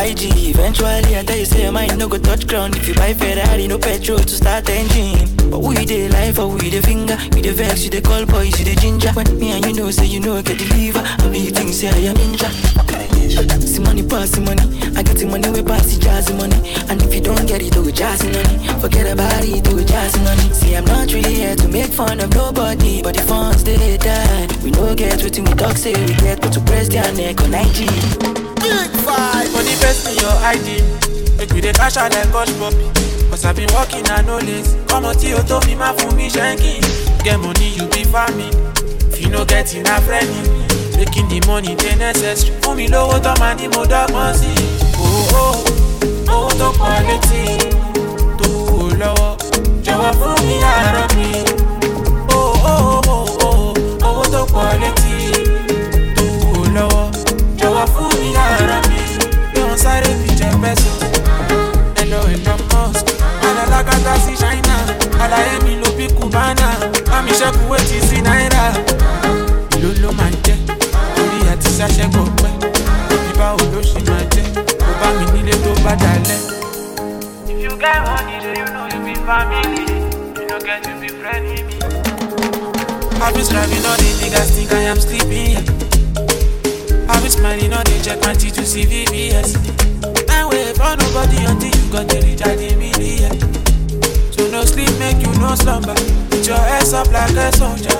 IG. Eventually, I tell you, say, mine no go touch ground. If you buy Ferrari, no petrol to start engine. But we dey life or we dey finger. We dey vex, you dey call boys, you dey ginger. When me and you know, say you know I get the liver. I be things say I am ninja. See money pass the money. I get the money we pass the jazzy money. And if you don't get it, do it jazzy money. Forget about it, do it jazzy money. See, I'm not really here to make fun of nobody, but the funds they die. We no get what we talk, say we get, but to press their neck on IG. Big five. Money best in your ID. Make we dey cash out like Coach Poppy. Cause I been working and no less. Come on, Tio, told me, ma for me, shanky. Get money, you be farming. If you no get enough friend, making the money they necessary. For me, low to money, more dog mercy. Oh, to quality. To low, Jawa for me, Arabi. Oh, to quality. To low, Jawa for me, Arabi. Don't say it, peso. Hello, most. I like a see China. I like me, Lopi Cubana. I'm a chef, wait, is in Naira. Lolo manje, orí àti sachet go pẹ́. Bíbá olóṣì máa jẹ́, kó bá mi nílé tó bá dalẹ̀. If you get money, do you know you be family? You don't get to be friend with me. I've been striving all the niggas think I am sleeping. I've been smiling all day, check my teeth to see VBS. I wait for nobody until you got the recharge immediate. So no sleep, make you no slumber. Put your ass up like a soldier.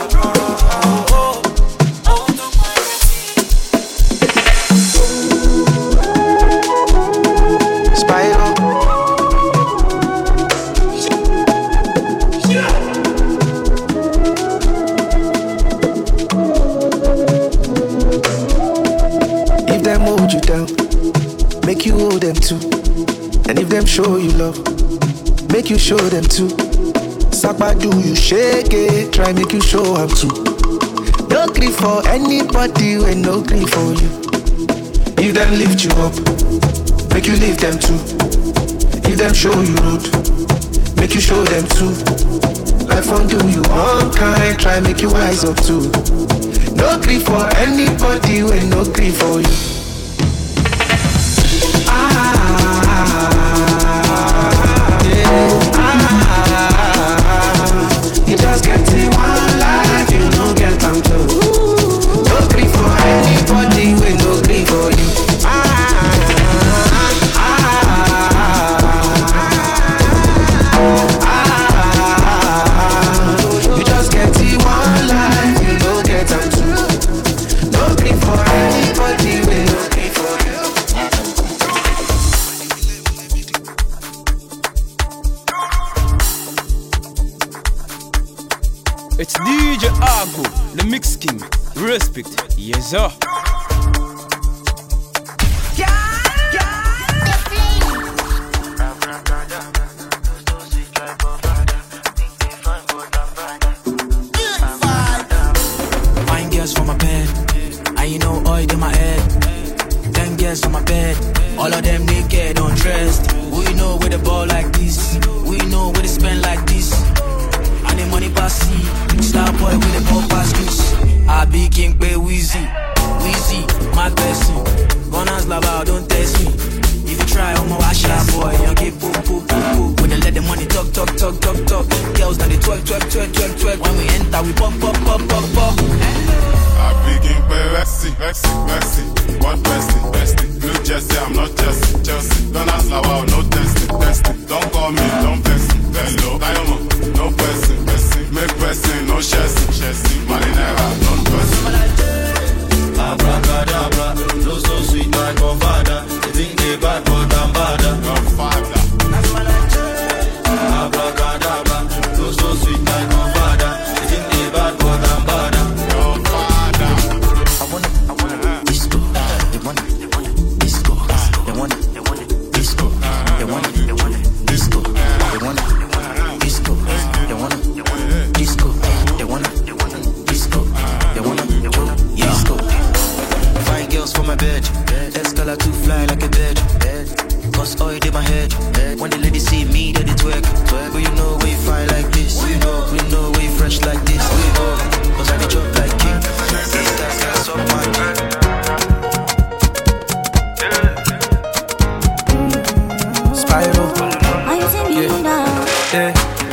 If them hold you down, make you hold them too. And if them show you love, make you show them too. Sakba do you shake it, try make you show them too. No grief for anybody when no grief for you. If them lift you up, make you lift them too. If them show you road, make you show them too. Life won't do you one kind, try make you wise up too. No grief for anybody when no grief for you. You just get it one life, you don't get them too. No grief for anybody when no grief for you. You just get it one life, you don't get them too. No grief for anybody when no grief for you. It's DJ Agbo, the Mix King. Respect, yes sir. Fine girls for my bed, and you know oil in my head. 10 girls on my bed, all of them naked, undressed. We know where the ball like this, we know where they spend like this. And the money pass see, star boy with the ball pass juice. I be king pay Weezy, my blessing. Gunners lava, don't test me. If you try, I'm a wash out boy. You get poop. When they let the money talk. Girls now they twerk. When we enter, we pop. I begin pay Vexy, what bestie, Blue Jersey, I'm not Chelsea, don't ask Lawa, no testing, don't call me, don't vex me, hello, Diamond, no pressing, make pressing, no chasing, Marinera, don't pressing. Abracadabra, no so sweet like my father, they think they bad but I'm badder. Your father. Abracadabra, no so sweet like my father, they think they bad but I'm badder. Your father. I wanna disco, they want it, disco, they want it, disco, they want it, disco, they want it, disco, they want it, disco, they want it, disco, they want it, disco. Fine girls for my bed, escalate to fly like a bird. Cause oil in my head, when the ladies see me, they twerk. But you know we fine like this, we know we fresh like this, we know. Cause I be drop like king, these guys can't suck my dick.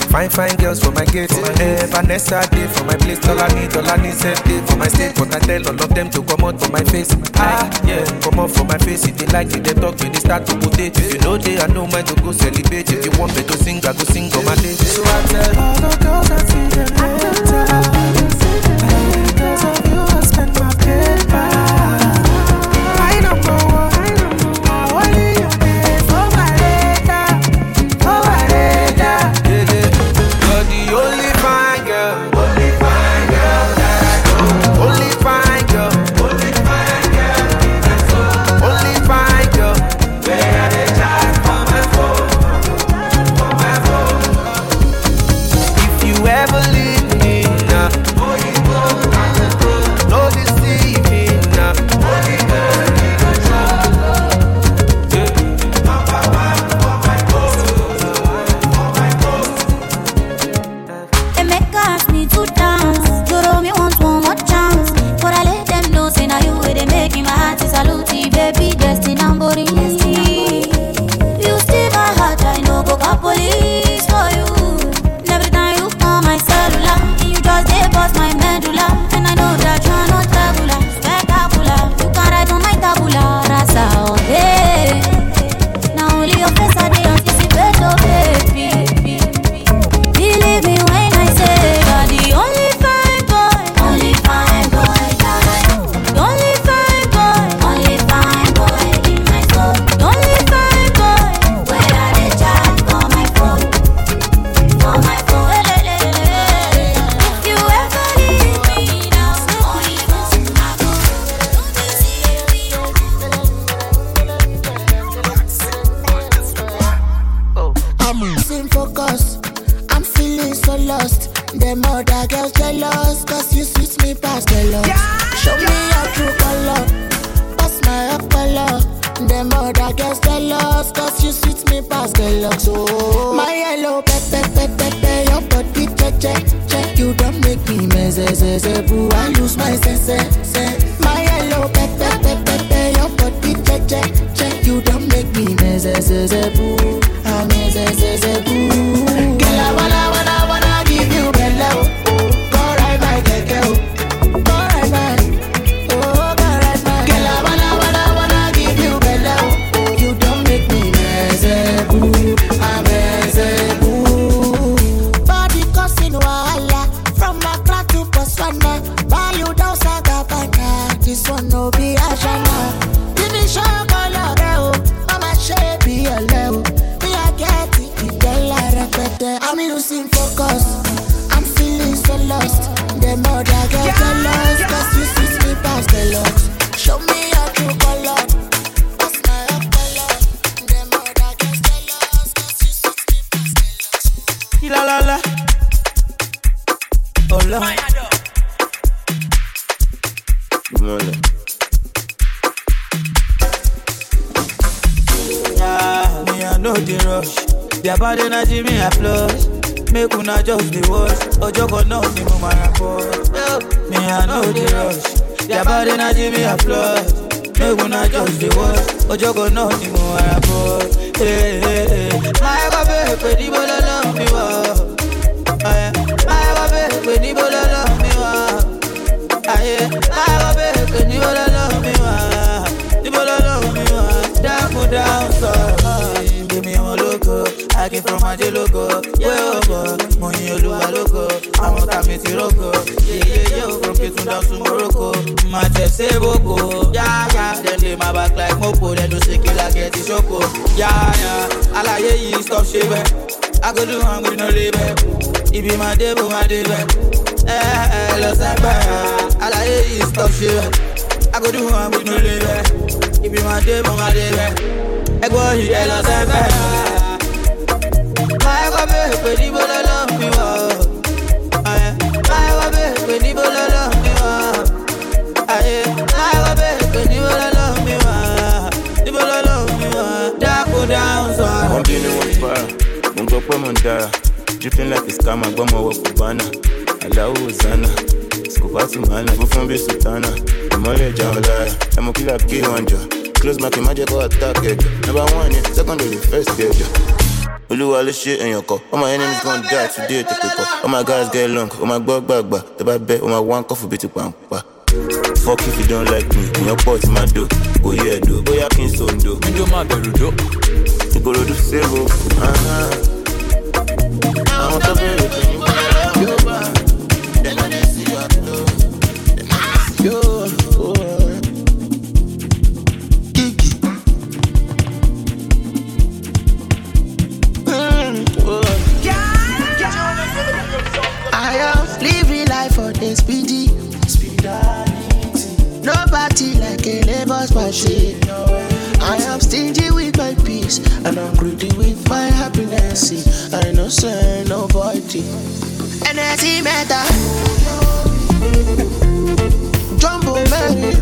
Fine girls for my gate. Vanessa day for my place. Dollar set day for my state. But I tell all of them to come out for my face. Yeah, come out for my face. If they like it, they talk, they start to put it. If you know they, I know mine to go celebrate. If you want me to sing, I go sing on my day. So I tell all the girls I see them later. Because of you, I spend my paper. I don't know what. Only you pay for my data. For my data. You're the only fine girl. Only fine girl that I know. Only fine girl. Only fine girl. Only fine girl. Where are they chat for my phone? For my phone. If you ever leave me now, no deceiving now. They make us need to dance. Joro me want one more chance. But I let them know, say now you way they making my heart is salute, baby, destined and body. You steal my heart, I know go call police for you. And every time you call my cellular, you just they bust my medulla. And I know that you're not regular, spectacular. You can write on my tabula rasa all day. Now only your face I dey anticipate, oh baby. Believe me when I say you're the only fine boy that I know. The only fine boy in my soul. The only fine boy where I dey chat for my phone. If you ever leave me now, only one I go. I'm losing focus. I'm feeling so lost. Them other girls jealous, cause you suit me past the love. Show me your true color. Pass my up color. Them other girls jealous, cause you suit me past the love. So my yellow pepe, your body check. You don't make me mess, boo. I lose my sense. My yellow pepe, your body check. You don't make me mess, boo. I'm boo. Girl, I wanna give you bello. Go ride my keke, go ride my, oh go ride my. Girl, I wanna give you bello. You don't make me mess, boo. I'm boo. Body causing wahala from Accra to Botswana. Value down Sagabana. This one no be Ashana. Finish your color, Mama shape be a level. I'm losing focus. I'm feeling so lost. Them other girls jealous, cause you suit me past the looks. Show me your true color. Pass my up color. Them other girls jealous, cause you suit me past the looks. La la la. Oh Lord. Good morning. Yeah, me I know the rush. Their bad energy me applause. Make una just the wash. Ojogo know the moment I pour. Me I know the rush. Their bad energy me applause. Make una just the wash. Ojogo know the moment I pour. Hey. My baby, pretty boy, love me wow. My baby, pretty boy, love me wow. My baby, pretty boy, love me wow. The boy love me wow. Down, so give me a loco. I came from a logo. Yeah, money Oluwa logo. I'm a Kamiti logo. Yeah, from Kitun down to Morocco. My chest say boko. Yeah. Then they my back like mopo. Then do sick like get the choco. Yeah. I like you stop shaving. I go do I'm no label. It be my day, Los Angeles. I like you stop shaving. I go do I'm no label. It be my day, I go here, Los Angeles. My baby, pretty boy, love me wow. My baby, pretty boy, love me wow. My baby, pretty boy, love me wow. The boy love me wow. Down, so I'm dealing with fire. Mungo po mandara. Dripping like a scammer, but my work banana. Allow Zana. Scoop to mana, go from Bisutana. I'm all a jawlaya. I'm a killer K1. Close my magic or attack it. Number one, secondary, first stage. Oluwa le shit in your car. All my enemies gonna die today to pick up. All my guys get long. All my bug. The bad bet. All my one coffee bit to bang. Fuck if you don't like me. In your pot in my dough. Go yeah do. Go ya kin so do. You do my better do. You go do zero. I want to be with you. Then I see you at the I am living life for the speedy. Nobody like a labor's machine. I am stingy with my peace, and I'm greedy with my happiness. I no say nobody. Energy matter. Jumbo Mary.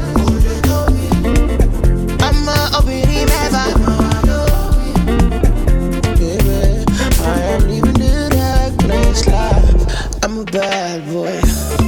I'm a obiri never. Baby, I am living the darkness life. I'm a bad boy.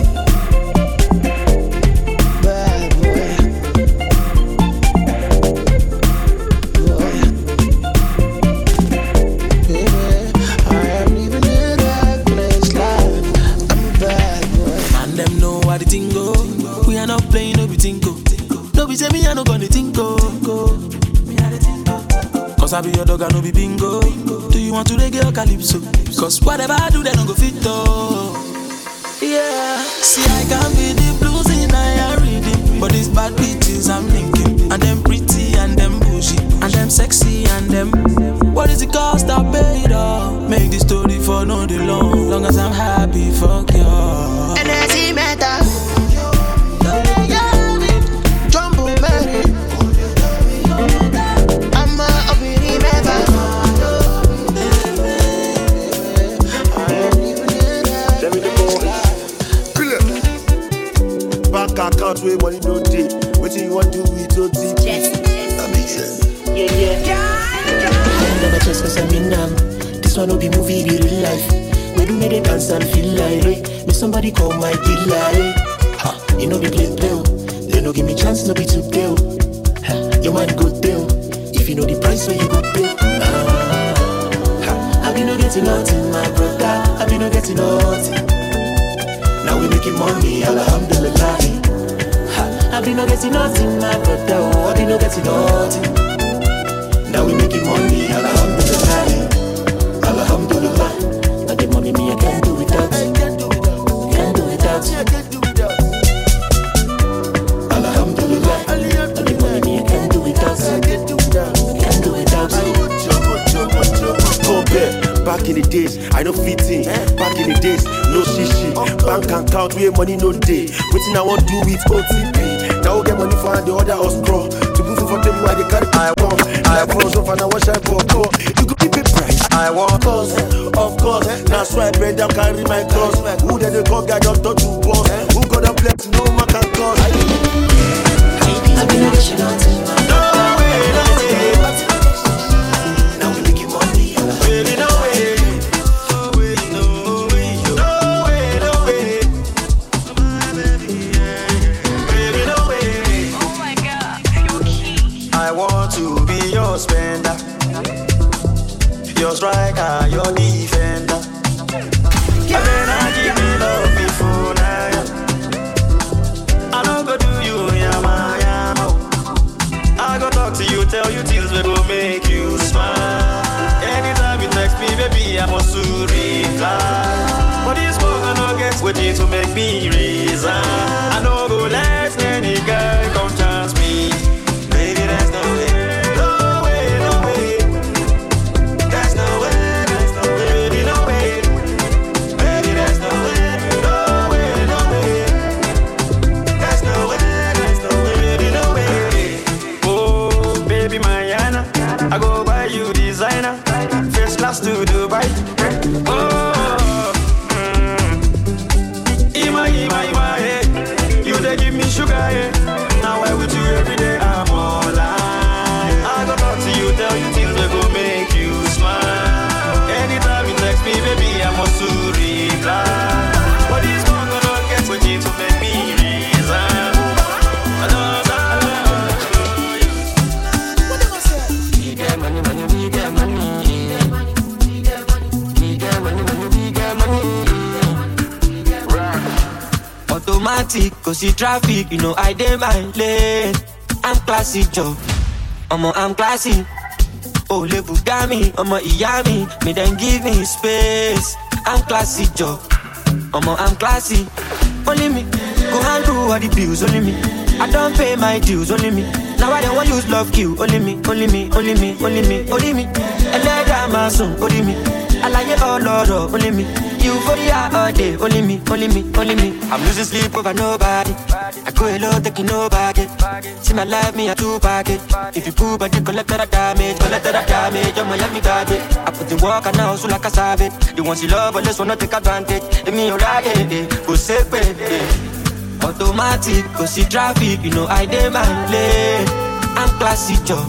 Cause I be your dog, I no be bingo. Do you want to reggae or calypso? Cause whatever I do, they don't go fit though. Yeah, see I can be the blues in I reading, but these bad bitches I'm linking, and them pretty and them bougie, and them sexy and them. What is the cost I paid off? Make the story for no the long as I'm happy, fuck you. Energy matter. Jumbo Mary. Account where money no day. What you want to do with OT? That makes sense. Yeah. I never just cause I'm in this one will be movie real life. We do make it dance and feel like it. Me somebody call my dealer. Ha, you know they play. They no give me chance, no be too deal. Your mind good deal. If you know the price, where you go pay. I be no getting nothing, my brother. I be no getting nothing. Now we making money, alhamdulillah. I be no getting nothing, my brother. Oh, I be no getting nothing. Now we making money, alhamdulillah. Alhamdulillah. Now the money me I can't do without. Can't do without. Alhamdulillah. Now the money me I can't do without. Can't do without. Back in the days, I no fit in. Back in the days, no shishi. Bank account where money no day. Waiting I want do with OTP. Now get money for the other house scroll. To move for them why they carry I want. I froze off and I wash I for. You could keep it price. I want cause, of course. That's why I bend down carry my cross. Who did the call guy just touch you boss? Who got a flex no man can cause? I be no getting nothing. No way. Now we making money. Really no way. I want to be your spender, your striker, your defender. And then I give me love before now. I don't go do you, yama. I go talk to you, tell you things that will make you smile. Anytime you text me, baby, I must to reply. But this one I don't get waiting to make me resign. I know go let any guy come chance me. Baby, there's no way. I go buy you designer, first class to Dubai. Oh, Ima, Automatic, cause see traffic, you know I dey my lane. I'm classy, Joe. I'm classy. Oh, le Bugami, Iyami, me then give me space. I'm classy, Joe. I'm classy. Only me, go and do all the bills, only me. I don't pay my dues, only me. Now I don't want use love kill, only me, only me, only me, only me, only me. And let that my son, only me. I like it all over, only me. Euphoria all day, only me, only me, only me. I'm losing sleep over nobody. I go hello, taking no baggage. See my life, me a two package. If you poop, I can collect that damage. I'm Miami garbage. I put the work and now so like a savage. The ones you love, but let's wanna take advantage. And me alright, go safe, automatic, cause see traffic, you know I dey my lane. I'm classy, Joe.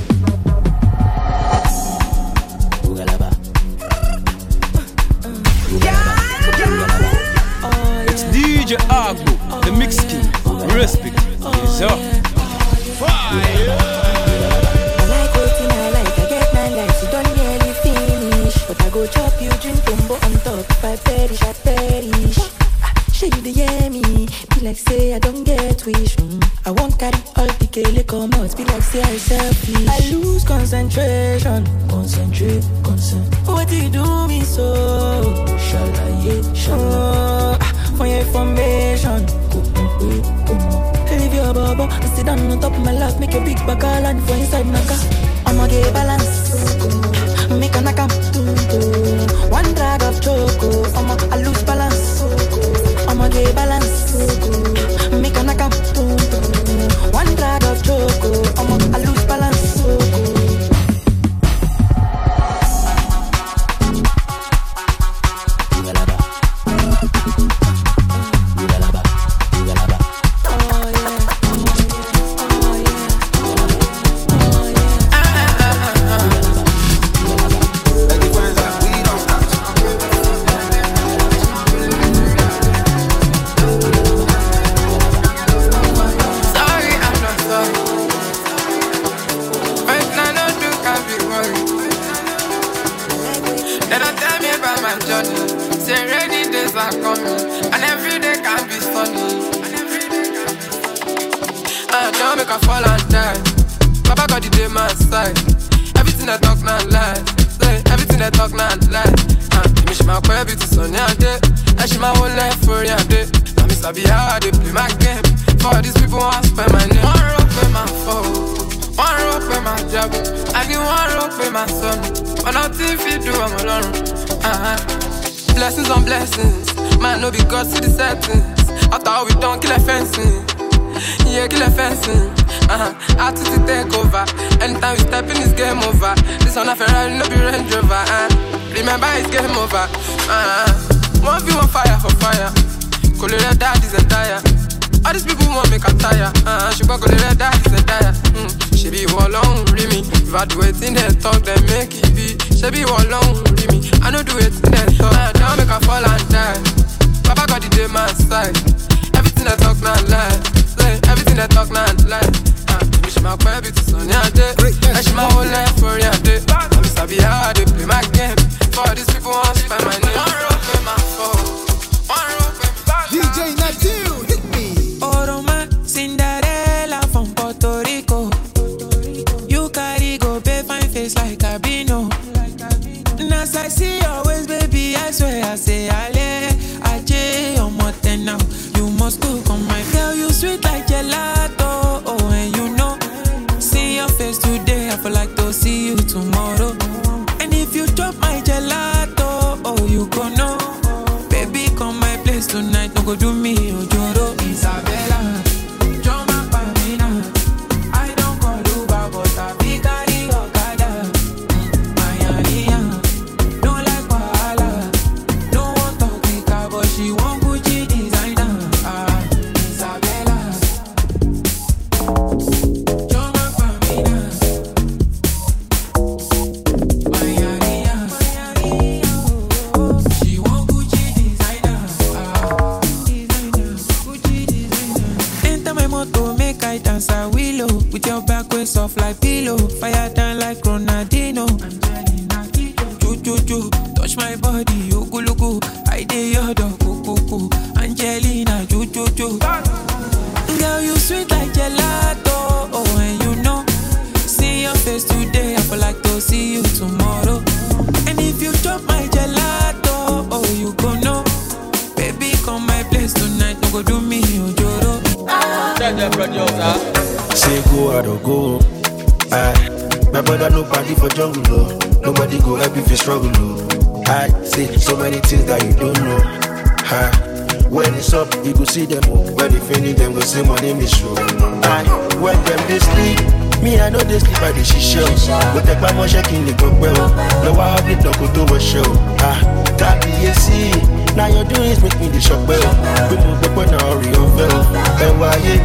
It's DJ Agbo, the Mix King. Respect. Yes, sir. Fire. I like waiting, I get my life, so don't really finish. But I go chop you, drink combo on top. If I perish, I perish. Shey you dey hear me? Be like say I don't get wish. I won't carry all the kele come out. Be like say I selfish. I lose concentration. Concentrate. What do you do me so? Shala. For your information. Leave your bubble and sit down on top of my lap. Make your big back all and for inside naka. I'ma get balance. Make a naka. One drag of choco. I lose balance. I'ma get balance. Make a naka. One drag of choco. I lose balance. Blessings on blessings, man, no be God see the settings. After all we done, kill a fencing. Yeah, kill a fencing. Attitude take over. Anytime we step in, it's game over. This one a Ferrari, no be Range Rover. Remember, it's game over. 1v1 fire for fire. Colorado daddy's entire. All these people want make a tire. She gon' Colorado daddy's entire. She be all alone, with me. If I do it in the talk, then make it be. She be all alone, with me. I know do it in the talk. Now make her fall and die. Papa got the day my side. Everything I talk not lie. Everything I talk not lie. She my baby to Sunny day. And she my whole life for a day. I'm sabi how they play my game. For these people want to spend my name. One rope in my phone. One rope in my DJ Natil, hit me. Oroma, Cinderella from Puerto Rico. You carry go pay fine face like Cabino. And as I see your waist, baby, I swear I say Ale, Aje, you're more than now. You must cook on my girl, you sweet like gelato. Oh, and you know, see your face today, I feel like to see you tomorrow. And if you drop my gelato, oh, you go know. Baby, come my place tonight, no go do me, Ojoro, Isabella. Joma Pamina, I don't call Uber, but I be carry Okada. Mayania, don't like Wahala. No one talk big car, but she want Gucci designer. Isabella. Joma Pamina, Mayania, she want Gucci designer. Enter my motor, make I dance a willow. With your back way soft like pillow. Fire down like Ronaldinho. Ju, touch my body, Ogulugu. I dey your dog, Angelina, Ju. go do me, Ojoro. Say go, I don't go. My brother, nobody for jungle, no. Nobody go help if you struggle, no. I say so many things that you don't know. When it's up, you go see them. When they finish, them go say my name is show. When them they sleep, me I know they sleep by the shisha. But take my money shaking the go well. No I have it, no go to a show. That see. Now your doings make me the shock well. We move the point now, real well. And why you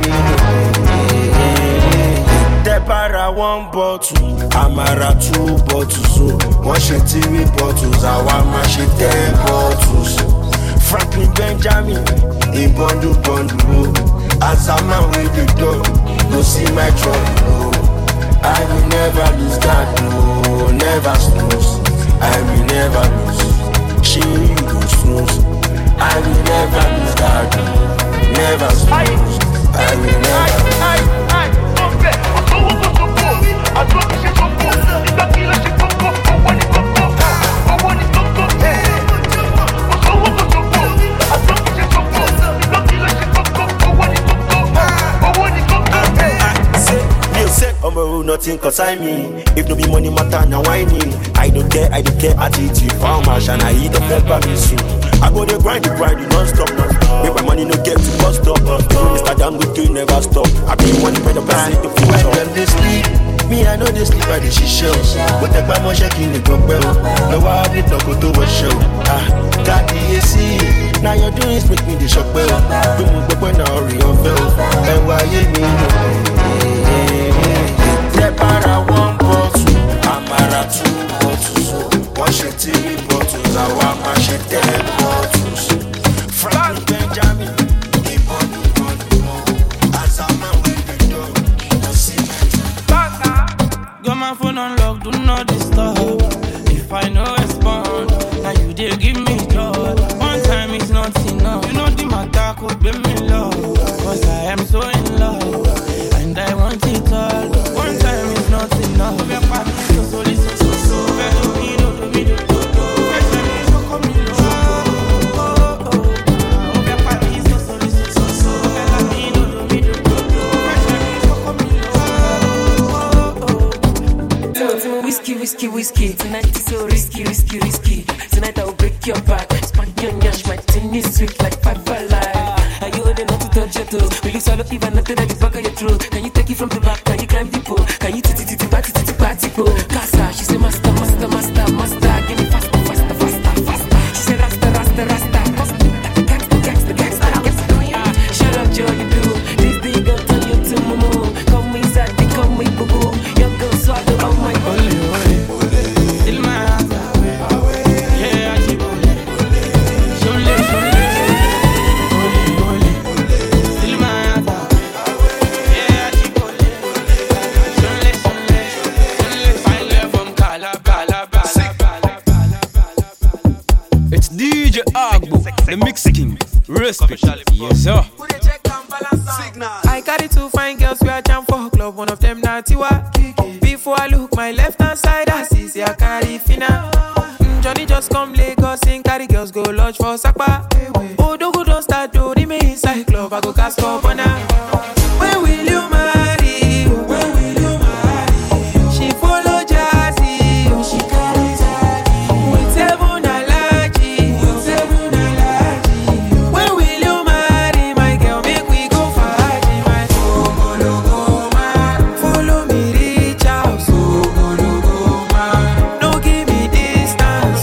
Depara 1 bottle, Amara 2 bottles. So one shit 3 bottles, I want my shit 10 bottles. Franklin Benjamin, in bundle. As I'm out with the dog, go see my trouble. I will never lose that, no, never snooze. I will never lose. She you go snooze. I will never lose that, never snooze. I will never. Nothing concern me. If no be money matter, now whining. I don't care, attitude. Farmers and I eat the pepper soup. I go to grind non-stop. Make my money no get to bust up. Mr. Dangote never stop. I be money by the plan to feel when them they sleep. Me I know they sleep by the shisha. But take my money shaking the go well. No I have it, no go to a show. Got the AC. Now your doings make me the shock well. We move the point now, real well. And why you mean? Depara 1 bottle, Amara 2 bottles. One shit 3 bottles, I want my shit 10 bottles. Franklin Benjamin, in bundle. As I'm out with the dog, you see me. Got my phone on lock, do not disturb. If I no respond, now you dey give me joy. One time is not enough. You know the matter could be me love. Cause I am so in love, and I want it all. One time is not enough. Whiskey. Tonight is so risky. Tonight I will break your back. Spank your nyash, my thing is sweet like 5 alive. Are you old enough to touch your toes? Will you swallow even nothing at the back of your throat? Can you take it from the back? Can you climb the pole? Can you party pole? Casa, she say master. Give me faster. She say rasta. Gangsta. Shut up, Joe, you do. This thing gon' turn you to mumu. Come inside, they come with boo-boo. Young girl swallow all my money. The Mix King, respect, yes sir. I carry 2 fine girls we are jam for club. One of them na Tiwa. Before I look my left hand side, I see I carry Fina. Johnny just come Lagos and carry girls go lodge for Sakpa. Odogo don't start to remain inside club. I go cast up on her. When will you marry? She follow Jazzy. She carry Zagi. With 7 allergy. When will you marry my girl? Make we go party, my follow me reach out. No give me distance.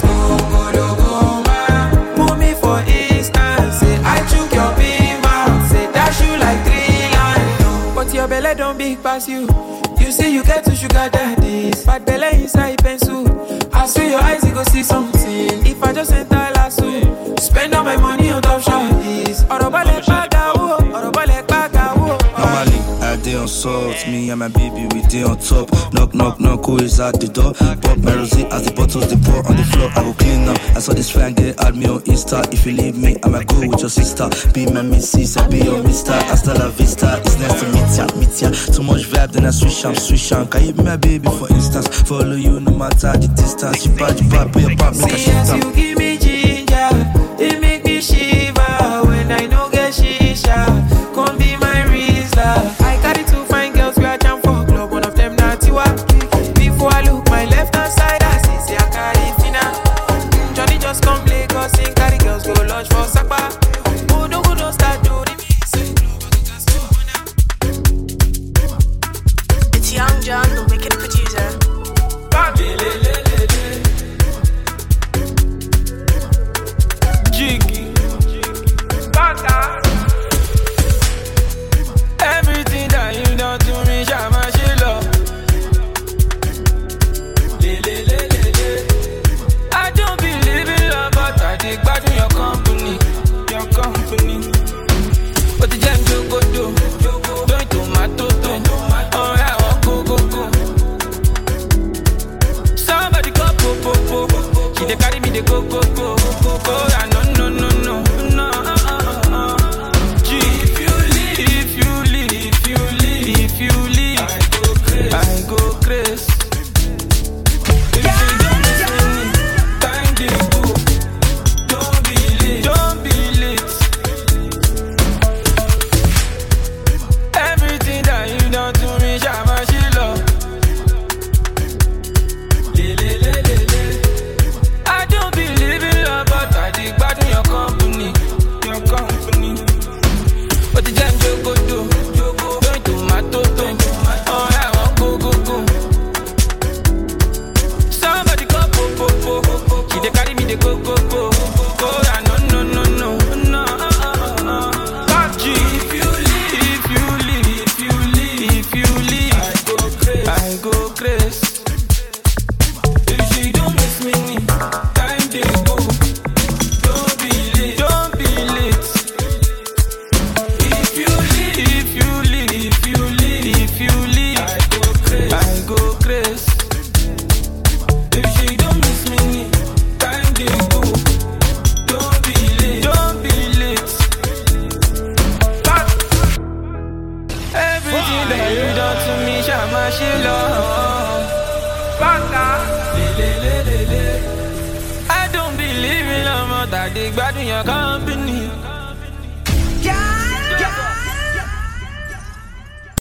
Put me for instance. Say I chook your big mouth. Say dash you like 3 lines. But your belly don't big pass you. You say you get to sugar daddies. Fat belly inside pencil. I see your eyes, you go see something. If I just enter lasso, spend all my money on top shawties. Normally, I dey on salt. Me and my baby, we dey on top. Knock, who is at the door? Pop my rosé as the bottles they pour on the floor. I will clean up. I saw this fine girl add me on Insta. If you leave me, I might go with your sister. Be my missus, I be your mister. Hasta la vista, it's nice to meet ya. Too much vibe, then I switch am. Can you be my baby, for instance? Follow you no matter the distance. You bad, put your back, make a shift. You give me ginger, it make me shiver. When I no get shit. love. I don't believe in love, but I dig bad in your company.